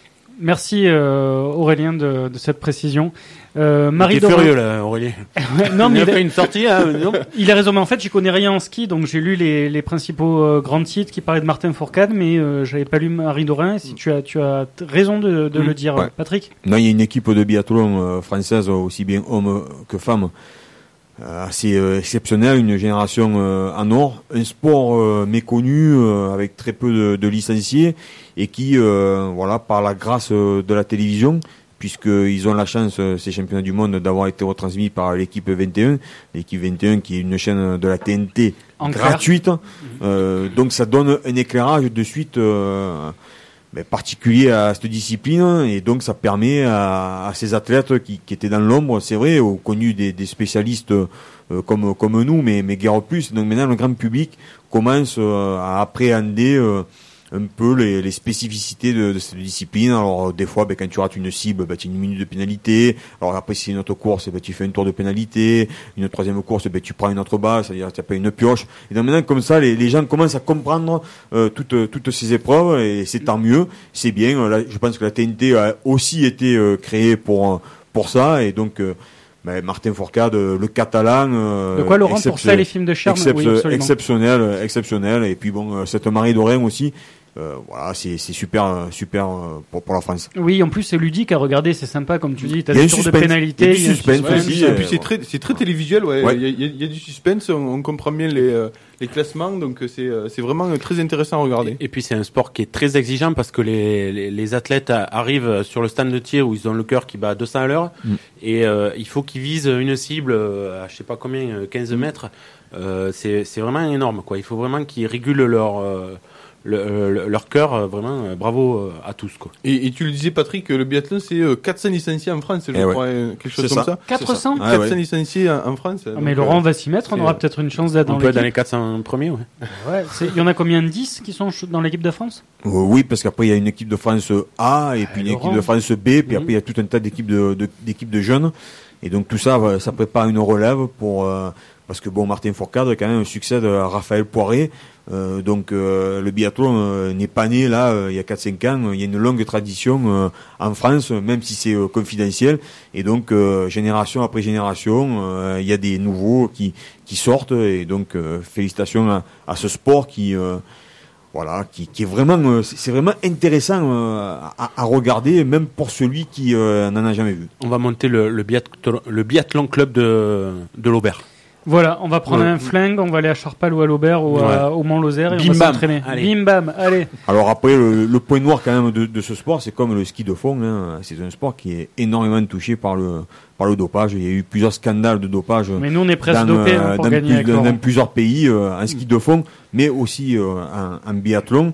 Merci euh, Aurélien de, de cette précision. Euh, Marie T'es Dorin. furieux, là, Aurélie. Ouais, non, mais il a il a- fait une sortie, hein, non Il a raison, mais en fait, j'y connais rien en ski, donc j'ai lu les, les principaux euh, grands titres qui parlaient de Martin Fourcade, mais euh, j'avais pas lu Marie Dorin. Et si tu as, tu as t- raison de, de Mm. le dire, Ouais. Patrick. Non, il y a une équipe de biathlon euh, française, aussi bien hommes que femmes, euh, assez euh, exceptionnelle, une génération euh, en or, un sport euh, méconnu euh, avec très peu de, de licenciés et qui, euh, voilà, par la grâce euh, de la télévision, puisqu'ils ont la chance, euh, ces championnats du monde, d'avoir été retransmis par l'équipe vingt et un, l'équipe vingt et un qui est une chaîne de la T N T En clair. gratuite, euh, donc ça donne un éclairage de suite euh, mais particulier à cette discipline, et donc ça permet à, à ces athlètes qui, qui étaient dans l'ombre, c'est vrai, ou connus des, des spécialistes euh, comme comme nous, mais mais guère plus. Donc maintenant le grand public commence euh, à appréhender euh, un peu les, les spécificités de, de cette discipline. Alors des fois, ben, quand tu rates une cible, ben, tu as une minute de pénalité. Alors après, si c'est une autre course, ben, tu fais un tour de pénalité. Une troisième course, ben, tu prends une autre balle, c'est-à-dire tu as pas une pioche. Et donc maintenant, comme ça, les, les gens commencent à comprendre euh, toutes, toutes ces épreuves, et c'est tant mieux, c'est bien. Là, je pense que la T N T a aussi été euh, créée pour pour ça, et donc euh, ben, Martin Fourcade, euh, le Catalan. Euh, De quoi, Laurent, pour exceptionnel- ça, les films de charme excep- Oui, absolument. exceptionnel, exceptionnel. Et puis bon, euh, cette Marie Dorin aussi. Euh, voilà, c'est c'est super, euh, super euh, pour, pour la France. Oui, en plus, c'est ludique à regarder, c'est sympa, comme tu dis. T'as Il y a des un tours de suspense. pénalité. Il y a du il y a un suspense Ouais, et aussi, puis, euh, et puis c'est très c'est très télévisuel, ouais. Ouais. Il y, a, il y a- il y a du suspense, on, on comprend bien les euh, les classements, donc euh, c'est euh, c'est vraiment euh, très intéressant à regarder. Et puis c'est un sport qui est très exigeant parce que les, les, les athlètes a- arrivent sur le stand de tir où ils ont le cœur qui bat à deux cents à l'heure Mm. et euh, il faut qu'ils visent une cible euh, à je sais pas combien, euh, quinze mètres. Euh, c'est c'est vraiment énorme, quoi. Il faut vraiment qu'ils régulent leur euh, le- le- leur cœur, euh, vraiment. euh, bravo euh, à tous, quoi. Et, et tu le disais, Patrick, le biathlon c'est euh, quatre cents licenciés en France, je Eh ouais. crois, euh, quelque chose C'est comme ça. ça. quatre cents Ah quatre ouais. cents licenciés en, en France. Ah, donc, mais euh, Laurent va s'y mettre, on c'est, aura euh, peut-être une chance d'être On dans peut être dans les l'équipe. quatre cents premiers, ouais. Ouais, c'est- il y en a combien de dix qui sont ch- dans l'équipe de France Euh, oui, parce qu'après il y a une équipe de France A et puis une Laurent. équipe de France B, puis Mhm. après il y a tout un tas d'équipes de, de- d'équipes de jeunes, et donc tout ça, va- ça prépare une relève pour euh, parce que bon, Martin Fourcade quand même succède à Raphaël Poiré, euh, donc euh, le biathlon euh, n'est pas né là euh, il y a quatre cinq ans, il y a une longue tradition euh, en France, même si c'est euh, confidentiel, et donc euh, génération après génération, euh, il y a des nouveaux qui qui sortent, et donc euh, félicitations à, à ce sport qui euh, voilà, qui, qui est vraiment, euh, c'est c'est vraiment intéressant euh, à, à regarder, même pour celui qui euh, n'en a jamais vu. On va monter le, le, biathlon, le biathlon club de, de l'Aubert. Voilà, on va prendre Ouais. un flingue, on va aller à Charpal ou à l'Aubert ou à- au Mont-Lozère et Bim on va bam, s'entraîner. allez. Bim bam, allez. Alors après, le, le point noir quand même de, de ce sport, c'est comme le ski de fond, hein, c'est un sport qui est énormément touché par le par le dopage. Il y a eu plusieurs scandales de dopage Mais nous, on est presque dans, dopés euh, hein, pour dans gagner plus- avec dans- Laurent. dans plusieurs pays euh, en ski de fond, mais aussi euh, en, en biathlon.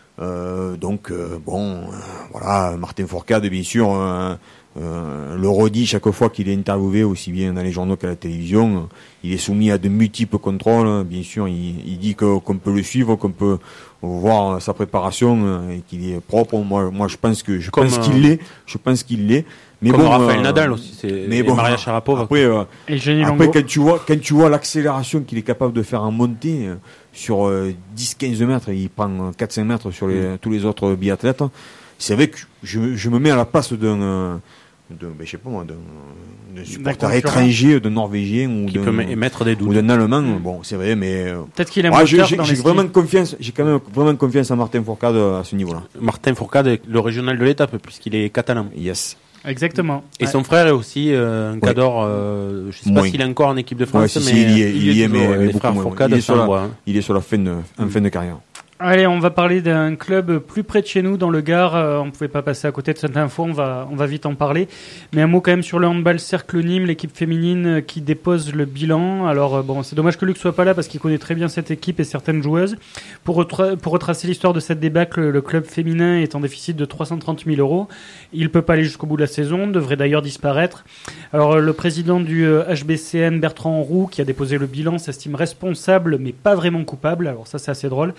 Euh, donc euh, bon, euh, voilà, Martin Fourcade, bien sûr, euh, euh, le redit chaque fois qu'il est interviewé, aussi bien dans les journaux qu'à la télévision. Il est soumis à de multiples contrôles. Bien sûr, il, il dit que, qu'on peut le suivre, qu'on peut voir sa préparation euh, et qu'il est propre. Moi, moi, je pense que je Comme, pense euh, qu'il l'est. Je pense qu'il l'est. Mais Comme bon, Raphaël euh, Nadal aussi, c'est, mais et bon, Maria Sharapova. Après, euh, Et Jenny après, Longo. quand tu vois, quand tu vois l'accélération qu'il est capable de faire en montée euh, sur euh, dix quinze mètres, il prend quatre cinq mètres sur les, tous les autres biathlètes. C'est vrai que je, je me mets à la place d'un, euh, de, ben, je sais pas moi, d'un, d'un supporter concurrent. étranger, d'un Norvégien ou Qui d'un, peut émettre des doutes. ou d'un Allemand. Bon, c'est vrai, mais euh, Peut-être qu'il a ouais, un j'ai, moteur j'ai, dans j'ai les vraiment skis. confiance, j'ai quand même vraiment confiance en Martin Fourcade à ce niveau-là. Martin Fourcade, le régional de l'étape, puisqu'il est catalan. Yes. Exactement. Et Ouais. son frère est aussi euh, un cador, euh, je sais Moins. pas s'il est encore en équipe de Ouais, France, si, si, mais il y est, il y est, mais, toujours, mais les beaucoup frères moins. Fourcade, Il est ça sur la, envoie, hein. il est sur la fin de, en fin de carrière. Allez, on va parler d'un club plus près de chez nous, dans le Gard. Euh, on ne pouvait pas passer à côté de cette info, on va, on va vite en parler. Mais un mot quand même sur le handball Cercle Nîmes, l'équipe féminine euh, qui dépose le bilan. Alors euh, bon, c'est dommage que Luc soit pas là parce qu'il connaît très bien cette équipe et certaines joueuses. Pour, retra- pour retracer l'histoire de cette débâcle, le club féminin est en déficit de trois cent trente mille euros. Il peut pas aller jusqu'au bout de la saison, devrait d'ailleurs disparaître. Alors euh, le président du euh, H B C N, Bertrand Roux, qui a déposé le bilan, s'estime responsable mais pas vraiment coupable. Alors ça c'est assez drôle.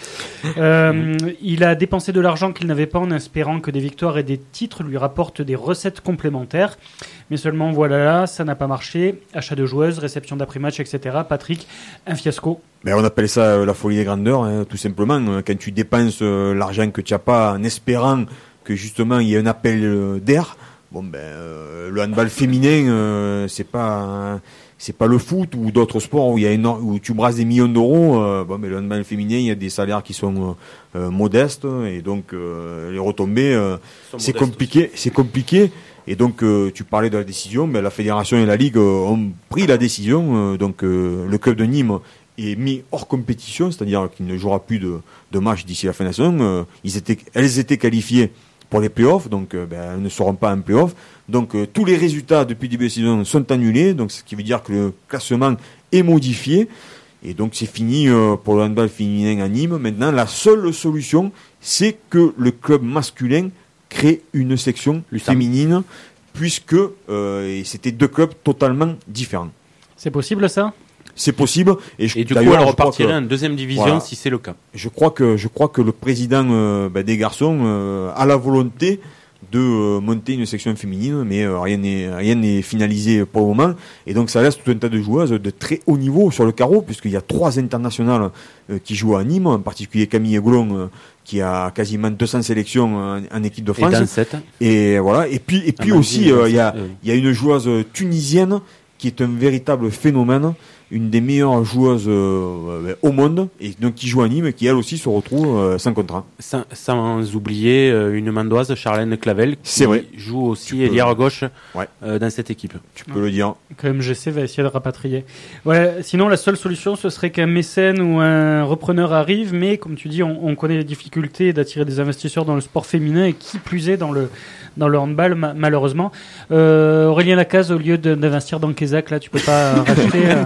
Euh, il a dépensé de l'argent qu'il n'avait pas en espérant que des victoires et des titres lui rapportent des recettes complémentaires. Mais seulement voilà, ça n'a pas marché. Achat de joueuses, réception d'après-match, et cetera. Patrick, un fiasco. Ben, on appelle ça euh, la folie des grandeurs, hein, tout simplement. Euh, Quand tu dépenses euh, l'argent que tu n'as pas en espérant que justement il y ait un appel euh, d'air, bon ben euh, le handball féminin, euh, c'est pas euh, c'est pas le foot ou d'autres sports où il y a énorme, où tu brasses des millions d'euros. Euh, bon, mais le handball féminin, il y a des salaires qui sont euh, euh, modestes et donc euh, les retombées, euh, c'est compliqué, c'est compliqué. Et donc euh, tu parlais de la décision, mais la fédération et la ligue euh, ont pris la décision. Euh, donc euh, le club de Nîmes est mis hors compétition, c'est-à-dire qu'il ne jouera plus de, de matchs d'ici la fin de la saison. Euh, ils étaient, elles étaient qualifiées pour les playoffs, donc euh, ben, elles ne seront pas en playoffs. Donc euh, tous les résultats depuis le début de la saison sont annulés, donc ce qui veut dire que le classement est modifié. Et donc c'est fini euh, pour le handball féminin à Nîmes. Maintenant, la seule solution, c'est que le club masculin crée une section féminine, puisque euh, et c'était deux clubs totalement différents. C'est possible ça ? C'est possible. Et, je, Et du coup, elle repartirait en deuxième division voilà, si c'est le cas. Je crois que je crois que le président euh, ben, des garçons euh, a la volonté de euh, monter une section féminine, mais euh, rien n'est rien n'est finalisé pour le moment. Et donc ça laisse tout un tas de joueuses de très haut niveau sur le carreau, puisqu'il y a trois internationales euh, qui jouent à Nîmes, en particulier Camille Goulon, euh, qui a quasiment deux cents sélections en, en équipe de France. Et dans sept. Et voilà. Et puis et puis Ah, aussi euh, il y a euh, il y a une joueuse tunisienne qui est un véritable phénomène, une des meilleures joueuses euh, au monde, et donc qui joue à Nîmes, et qui elle aussi se retrouve euh, sans contrat. Sans, sans oublier euh, une mandoise, Charlène Clavel, qui C'est vrai. joue aussi Tu peux- ailière gauche Ouais. euh, dans cette équipe. Tu peux le dire. Que M G C va essayer de rapatrier. Ouais, sinon, la seule solution, ce serait qu'un mécène ou un repreneur arrive, mais comme tu dis, on, on connaît les difficultés d'attirer des investisseurs dans le sport féminin, et qui plus est dans le, dans le handball, ma- malheureusement. Euh, Aurélien Lacaze, au lieu de- d'investir dans Kézak, là, tu peux pas euh, racheter. euh,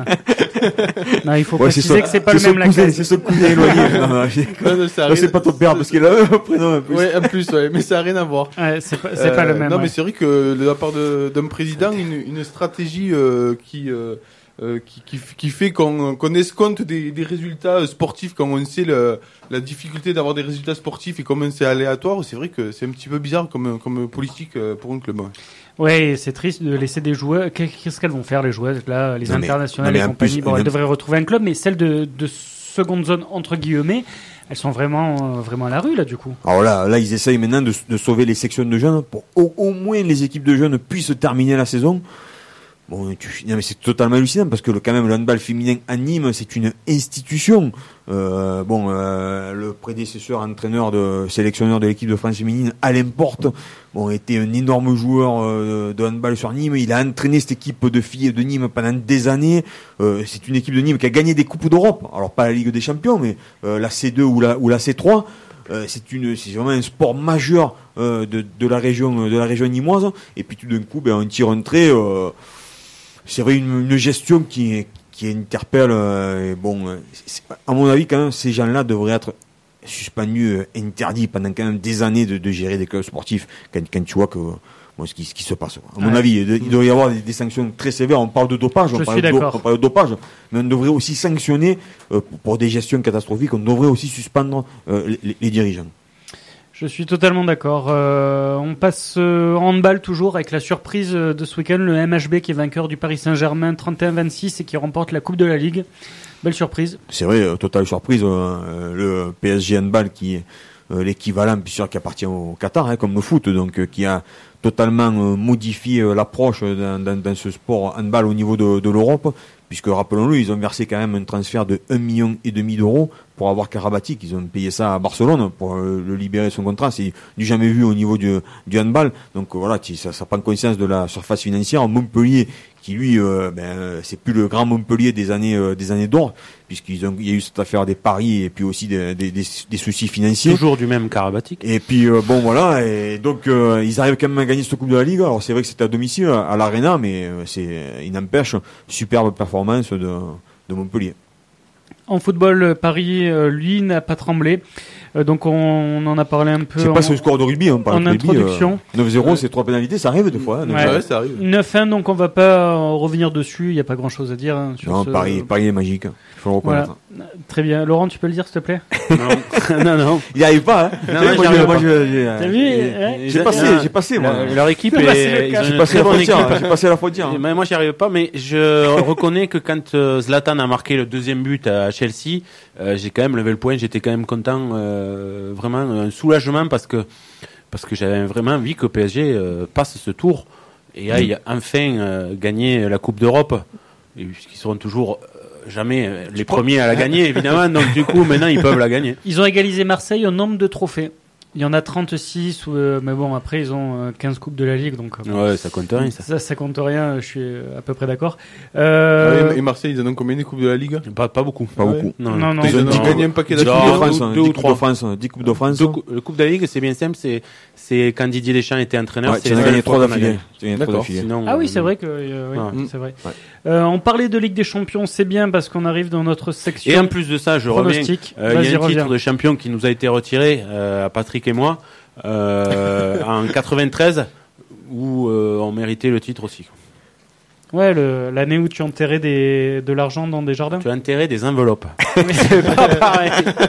Non, il faut Ouais, préciser c'est que c'est pas le son même cousin, Lacaze. c'est son cousin éloigné. Non, non, j'ai- Ouais, non, ça a non, rien- c'est pas ton père, parce qu'il a un prénom en plus. Ouais, en plus, ouais, mais ça n'a rien à voir. Ouais, c'est pas, c'est pas Euh, le même. Non, ouais. mais c'est vrai que de la part de- d'un président, une, une stratégie euh, qui, euh, euh, qui, qui, qui fait qu'on qu'on escompte des, des résultats sportifs quand on sait le, la difficulté d'avoir des résultats sportifs et comment c'est aléatoire. C'est vrai que c'est un petit peu bizarre comme, comme politique euh, pour un club. Ouais. Ouais, et c'est triste de laisser des joueurs. Qu'est-ce qu'elles vont faire, les joueuses, là, les Non, mais- internationales non, mais et en compagnie? plus, Bon, elles même- devraient retrouver un club, mais celles de, de seconde zone, entre guillemets, elles sont vraiment, euh, vraiment à la rue, là, du coup. Alors là, là, ils essayent maintenant de, de sauver les sections de jeunes pour au, au moins les équipes de jeunes puissent terminer la saison. Bon, tu, non, mais c'est totalement hallucinant parce que le, quand même le handball féminin à Nîmes, c'est une institution. Euh, bon, euh, le prédécesseur entraîneur de sélectionneur de l'équipe de France féminine, Alain Porte, bon, était un énorme joueur euh, de handball sur Nîmes. Il a entraîné cette équipe de filles de Nîmes pendant des années. Euh, c'est une équipe de Nîmes qui a gagné des coupes d'Europe. Alors pas la Ligue des Champions, mais euh, la C deux ou la ou la C trois. Euh, c'est une, c'est vraiment un sport majeur euh, de, de la région, de la région nîmoise. Et puis tout d'un coup, ben on tire un trait. Euh, c'est vrai une, une gestion qui qui interpelle. Euh, et bon, euh, c'est, à mon avis, quand même, ces gens-là devraient être suspendus, euh, interdits pendant quand même des années de, de gérer des clubs sportifs. Quand, quand tu vois que bon, ce qui, ce qui se passe. À mon Ouais. avis, il, il doit y avoir des, des sanctions très sévères. On parle de dopage, Je on parle suis de, do- d'accord. on parle de dopage, mais on devrait aussi sanctionner euh, pour, pour des gestions catastrophiques. On devrait aussi suspendre euh, les, les dirigeants. Je suis totalement d'accord. Euh, on passe euh, en handball toujours avec la surprise euh, de ce week-end, le M H B qui est vainqueur du Paris Saint-Germain trente et un vingt-six et qui remporte la Coupe de la Ligue. Belle surprise. C'est vrai, euh, totale surprise, euh, le P S G handball qui est euh, l'équivalent, bien sûr, qui appartient au Qatar, hein, comme le foot, donc euh, qui a totalement euh, modifié euh, l'approche dans, dans, dans ce sport handball au niveau de, de l'Europe, puisque rappelons-le, ils ont versé quand même un transfert de un million et demi d'euros pour avoir Karabatic. Ils ont payé ça à Barcelone pour euh, le libérer de son contrat. C'est du jamais vu au niveau du, du handball. Donc euh, voilà, ça, ça prend conscience de la surface financière. Montpellier, qui lui, euh, ben, c'est plus le grand Montpellier des années euh, des années d'or, puisqu'ils ont, il y a eu cette affaire des paris et puis aussi des, des, des, des soucis financiers. Toujours du même Karabatic. Et puis euh, bon voilà, et donc euh, ils arrivent quand même à gagner cette Coupe de la Ligue. Alors c'est vrai que c'était à domicile à, à l'Arena, mais euh, c'est, il n'empêche, superbe performance de, de Montpellier. En football, Paris, euh, lui, n'a pas tremblé. Euh, donc on, on en a parlé un peu. C'est en, pas ce score de rugby, hein, par en le rugby, introduction. Euh, neuf zéro, ouais. C'est trois pénalités, ça arrive des fois. Hein, ouais. Ouais, ça arrive. neuf un, donc on va pas euh, revenir dessus. Il n'y a pas grand-chose à dire. Hein, sur non, ce... Paris, Paris est magique. Il faut le reconnaître. Voilà. Très bien. Laurent, tu peux le dire, s'il te plaît? Non, non, non. Il n'y arrive pas. Hein. Non, non, moi, moi, moi, T'as vu j'ai, j'ai passé, j'ai passé, moi. Leur, leur équipe J'ai passé est, le ils cap. ont J'ai une passé très la bonne frontière. équipe. J'ai passé la frontière. Et ben, moi, j'y arrive pas, mais je reconnais que quand euh, Zlatan a marqué le deuxième but à Chelsea, euh, j'ai quand même levé le point. J'étais quand même content, euh, vraiment un soulagement parce que parce que j'avais vraiment envie que P S G euh, passe ce tour et aille enfin euh, gagner la Coupe d'Europe, et puisqu'ils seront toujours euh, jamais euh, les premiers à la gagner, évidemment. Donc du coup, maintenant, ils peuvent la gagner. Ils ont égalisé Marseille au nombre de trophées. Il y en a trente-six, euh, mais bon, après, ils ont euh, quinze coupes de la Ligue, donc... Euh, Ouais, ça compte rien, ça. Ça, ça compte rien, je suis à peu près d'accord. Euh... Ah, et Marseille, ils en ont combien des coupes de la Ligue? Pas, pas beaucoup. Pas beaucoup. Non, Non, non. Ils ont non. gagné un paquet dix d'affilée. Coupes de deux- France, deux dix ou Coupes trois. de France, dix Coupes de France. Deux cou- le Coupe de la Ligue, c'est bien simple, c'est, c'est quand Didier Deschamps était entraîneur, Ouais, c'est tu en as la gagné seule trois fois qu'on a d'affilée. gagné. Tu as gagné trois D'accord. d'affilée. Sinon, Ah oui, euh, c'est vrai que euh, oui, Ouais. c'est vrai. Ouais. Euh, on parlait de Ligue des Champions, c'est bien parce qu'on arrive dans notre section. Et en plus de ça, je reviens, pronostic. euh, il Vas-y, y a un reviens. titre de champion qui nous a été retiré euh, à Patrick et moi euh, en quatre-vingt-treize, où euh, on méritait le titre aussi. Ouais, le, l'année où tu enterrais des, de l'argent dans des jardins. Tu as enterré des enveloppes. C'est pas pareil.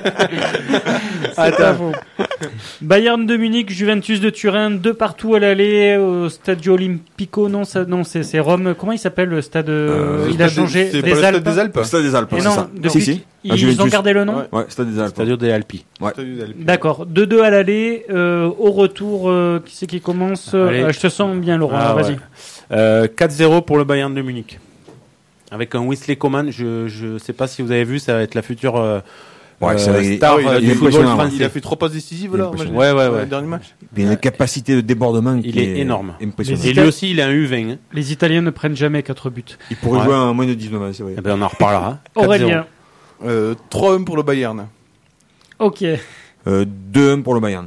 C'est pas faux. Bayern de Munich, Juventus de Turin, deux partout à l'aller au Stadio Olimpico. Non, ça, non, c'est, c'est Rome. Comment il s'appelle le stade? euh, Euh, Il a Stade- changé c'est des pas le Alpes. stade des Alpes. Stade des Alpes, Et c'est non, ça. depuis Si, si. À ils ont Juventus. gardé le nom. Ouais. Ouais, Stade des Alpes. C'est-à-dire des Alpi. Stade des Alpes. D'accord. deux deux à l'aller. Euh, au retour, euh, qui c'est qui commence? Allez. Euh, Je te sens bien, Laurent. Ah, Vas-y. ouais. Euh, quatre zéro pour le Bayern de Munich. Avec un Wesley Coman, je je sais pas si vous avez vu, ça va être la future euh, Ouais, euh, c'est vrai, star ah oui, il a euh, fait du football impressionnant, français. Il a fait trois passes décisives là. Impressionnant. moi, je- Ouais, ouais, sur ouais. le dernier match. Il y a une capacité de débordement qui Il est énorme. impressionnante. Et lui aussi, il a un U vingt. Hein. Les Italiens ne prennent jamais quatre buts. Il pourrait Ouais. jouer à moins de dix-neuf ans, c'est vrai. Eh ben, on en reparlera. quatre zéro. Aurélien. Euh, trois un pour le Bayern. Ok. Euh, deux un pour le Bayern.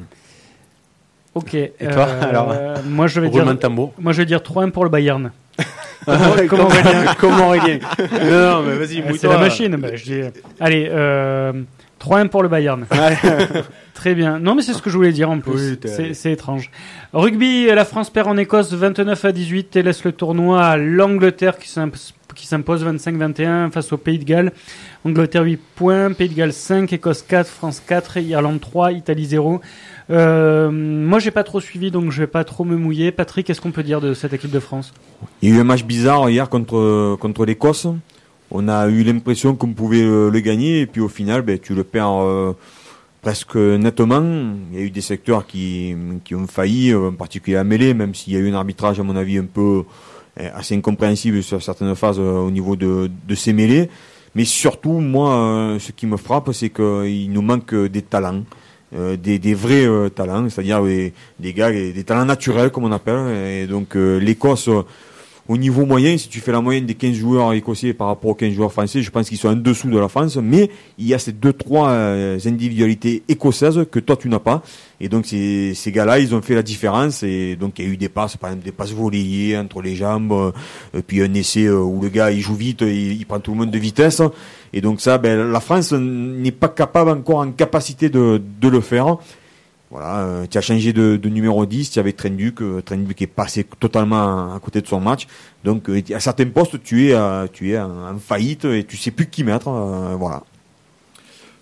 Ok. Et toi, alors Moi, je vais Roulement dire. de tambour. Moi, je vais dire trois un pour le Bayern. Comment Aurélien Comment Aurélien Non, non, mais vas-y, Ah, mouille-toi. c'est la machine. Bah, je dis... Allez, euh, trois un pour le Bayern. Très bien. Non, mais c'est ce que je voulais dire en plus. Oui, t'es- c'est, c'est étrange. Rugby, la France perd en Écosse vingt-neuf à dix-huit et laisse le tournoi à l'Angleterre qui s'impose, qui s'impose vingt-cinq vingt et un face au Pays de Galles. Angleterre huit points, Pays de Galles cinq, Écosse quatre, France quatre, Irlande trois, Italie zéro. Euh, moi, j'ai pas trop suivi, donc je vais pas trop me mouiller. Patrick, qu'est-ce qu'on peut dire de cette équipe de France? Il y a eu un match bizarre hier contre, contre l'Écosse. On a eu l'impression qu'on pouvait euh, le gagner et puis au final, ben, tu le perds euh, presque nettement. Il y a eu des secteurs qui, qui ont failli, euh, en particulier à mêlée, même s'il y a eu un arbitrage à mon avis un peu euh, assez incompréhensible sur certaines phases euh, au niveau de, de ces mêlées. Mais surtout, moi, euh, ce qui me frappe, c'est qu'il nous manque des talents. Euh, des, des vrais euh, talents, c'est-à-dire des, des gars, des, des talents naturels comme on appelle. Et donc euh, l'Écosse, euh, au niveau moyen, si tu fais la moyenne des quinze joueurs écossais par rapport aux quinze joueurs français, je pense qu'ils sont en dessous de la France, mais il y a ces deux trois euh, individualités écossaises que toi tu n'as pas. Et donc ces, ces gars-là, ils ont fait la différence. Et donc il y a eu des passes, par exemple des passes volées entre les jambes, euh, puis un essai euh, où le gars il joue vite, il, il prend tout le monde de vitesse. Et donc ça, ben, la France n'est pas capable encore en capacité de, de le faire. Voilà, euh, tu as changé de, de numéro dix, tu avais Trenduc, euh, Trenduc est passé totalement à côté de son match. Donc euh, à certains postes, tu es, euh, tu es en, en faillite et tu sais plus qui mettre. Euh, voilà.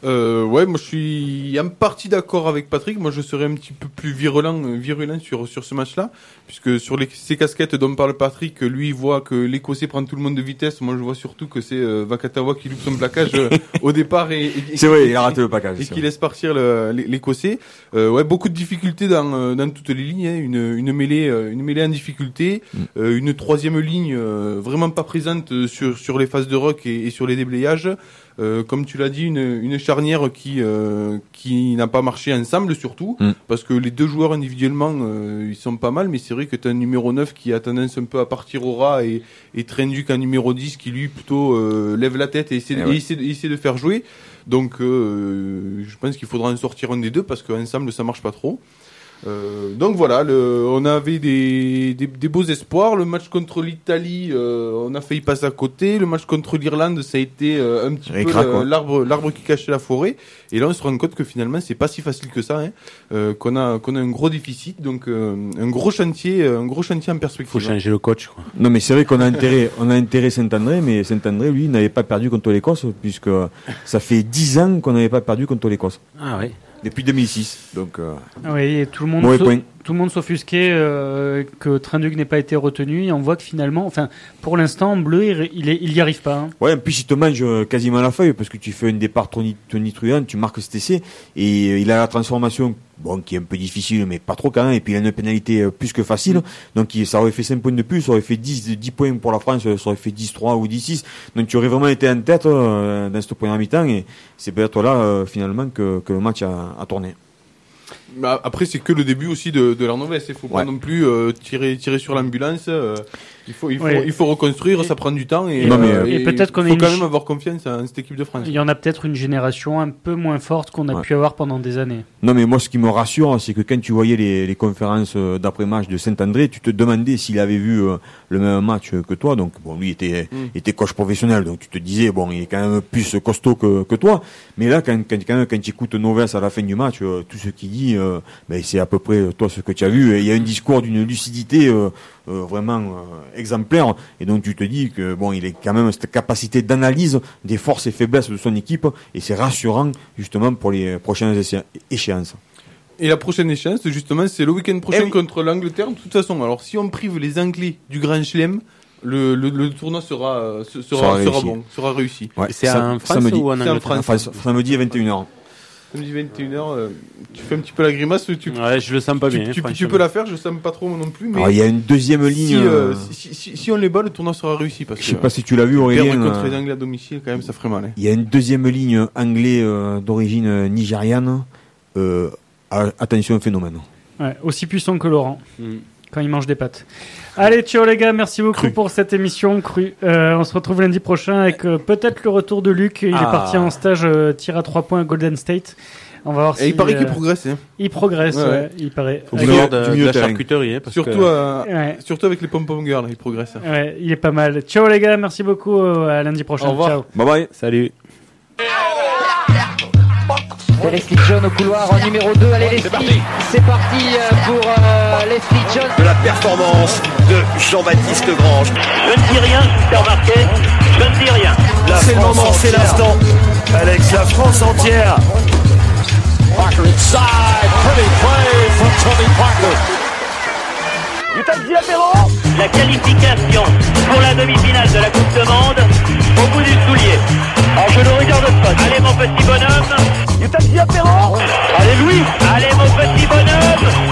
Euh, ouais, moi je suis en partie d'accord avec Patrick. Moi je serais un petit peu plus virulent, virulent sur sur ce match-là, puisque sur les, ces casquettes dont parle Patrick, lui il voit que l'Écossais prend tout le monde de vitesse. Moi je vois surtout que c'est euh, Vakatawa qui loupe son plaquage euh, au départ et, et, et c'est vrai, il a raté le plaquage et qui laisse partir le, l'Écossais. Euh, ouais, beaucoup de difficultés dans dans toutes les lignes. Hein. Une une mêlée une mêlée en difficulté, mm. euh, une troisième ligne euh, vraiment pas présente sur sur les phases de ruck et, et sur les déblayages. Euh, comme tu l'as dit, une, une charnière qui euh, qui n'a pas marché ensemble surtout, mm. parce que les deux joueurs individuellement euh, ils sont pas mal, mais c'est vrai que tu as un numéro neuf qui a tendance un peu à partir au ras et, et Trenduc un numéro dix qui lui plutôt euh, lève la tête et essaie, de, et ouais. et essaie, de, essaie de faire jouer. Donc euh, je pense qu'il faudra en sortir un des deux parce qu'ensemble ça marche pas trop. Euh, donc voilà, le, on avait des, des, des beaux espoirs. Le match contre l'Italie, euh, on a failli passer à côté. Le match contre l'Irlande, ça a été euh, un petit peu craque, le, l'arbre, l'arbre qui cachait la forêt. Et là, on se rend compte que finalement, c'est pas si facile que ça, hein, euh, qu'on a qu'on a un gros déficit, donc euh, un gros chantier, un gros chantier en perspective. Faut changer le coach, quoi. Non, mais c'est vrai qu'on a intérêt, on a intérêt Saint-André, mais Saint-André, lui, n'avait pas perdu contre l'Écosse, puisque ça fait dix ans qu'on n'avait pas perdu contre l'Écosse. Ah oui. Depuis deux mille six, donc. Euh, oui, et tout le monde, so- tout le monde s'offusquait euh, que Trenduc n'ait pas été retenu. Et on voit que finalement, enfin, pour l'instant, Bleu, il, il, est, il y arrive pas. Hein. Ouais, en plus il te mange quasiment la feuille parce que tu fais un départ tonitruant, tu marques cet essai et euh, il a la transformation, bon, qui est un peu difficile, mais pas trop quand même. Et puis il a une pénalité euh, plus que facile. Mmh. Donc il, ça aurait fait cinq points de plus, ça aurait fait dix, dix points pour la France, ça aurait fait dix trois ou dix six. Donc tu aurais vraiment été en tête euh, dans cette première mi-temps et c'est peut-être là euh, finalement que, que le match a, a tourné. Bah, après c'est que le début aussi de, de l'Arnoves, il faut ouais. pas non plus euh, tirer tirer sur l'ambulance, euh, il faut il faut ouais. il faut reconstruire, et ça prend du temps et, non, mais, euh, et, et peut-être qu'on faut quand même avoir confiance en cette équipe de France. Il y en a peut-être une génération un peu moins forte qu'on a ouais. pu avoir pendant des années. Non mais moi ce qui me rassure c'est que quand tu voyais les, les conférences d'après-match de Saint-André, tu te demandais s'il avait vu euh, le même match que toi, donc bon lui était mm. était coach professionnel, donc tu te disais bon il est quand même plus costaud que que toi, mais là quand quand quand, quand tu écoutes Noves à la fin du match, euh, tout ce qu'il dit euh, ben c'est à peu près toi ce que tu as vu, et il y a un discours d'une lucidité euh, euh, vraiment euh, exemplaire, et donc tu te dis que bon il est quand même cette capacité d'analyse des forces et faiblesses de son équipe, et c'est rassurant justement pour les prochaines échéances. Et la prochaine échéance, justement, c'est le week-end prochain eh oui. contre l'Angleterre. De toute façon, alors si on prive les Anglais du Grand Chelem, le, le, le tournoi sera sera, sera, sera bon, sera réussi. Ouais, c'est en France samedi, ou en Angleterre? Enfin, samedi à vingt et une heures. Samedi vingt et une heures, euh, tu fais un petit peu la grimace. Tu, ouais, je le sens pas tu, bien. Tu, tu, tu peux la faire, je le sens pas trop non plus. Mais alors, il y a une deuxième ligne. Si, euh, si, si, si on les bat, le tournoi sera réussi. Parce je sais que, pas si tu l'as vu, Aurélien. Perdre contre les Anglais à domicile, quand même, ça ferait mal. Hein. Il y a une deuxième ligne anglais euh, d'origine nigériane. Euh, attention au phénomène. Ouais, aussi puissant que Laurent. Mm. Quand il mange des pâtes. Allez, ciao les gars, merci beaucoup Cru. pour cette émission Cru. Euh, on se retrouve lundi prochain avec euh, peut-être le retour de Luc. Il ah. est parti en stage euh, tir à trois points à Golden State. On va voir. Et si, il paraît euh, qu'il progresse. Hein. Il progresse, ouais. ouais il paraît. Faut avec mieux, de, de la charcuterie, parce surtout, que... euh, ouais. surtout avec les pom-pom girls, il progresse. Ouais, il est pas mal. Ciao les gars, merci beaucoup. À lundi prochain. Au revoir. Ciao. Bye bye. Salut. Leslie John au couloir en numéro deux. Allez Leslie, c'est parti, c'est parti pour euh, Leslie John. De la performance de Jean-Baptiste Grange. Je ne dis rien, je remarqué. Je ne dis rien. La c'est France le moment, entière. C'est l'instant. Alex, la France entière. Parker inside, pretty play from Tony Parker. La qualification pour la demi-finale de la Coupe de Monde au bout du soulier. Alors je ne regarde pas. Allez mon petit bonhomme. Allez Louis. Allez mon petit bonhomme.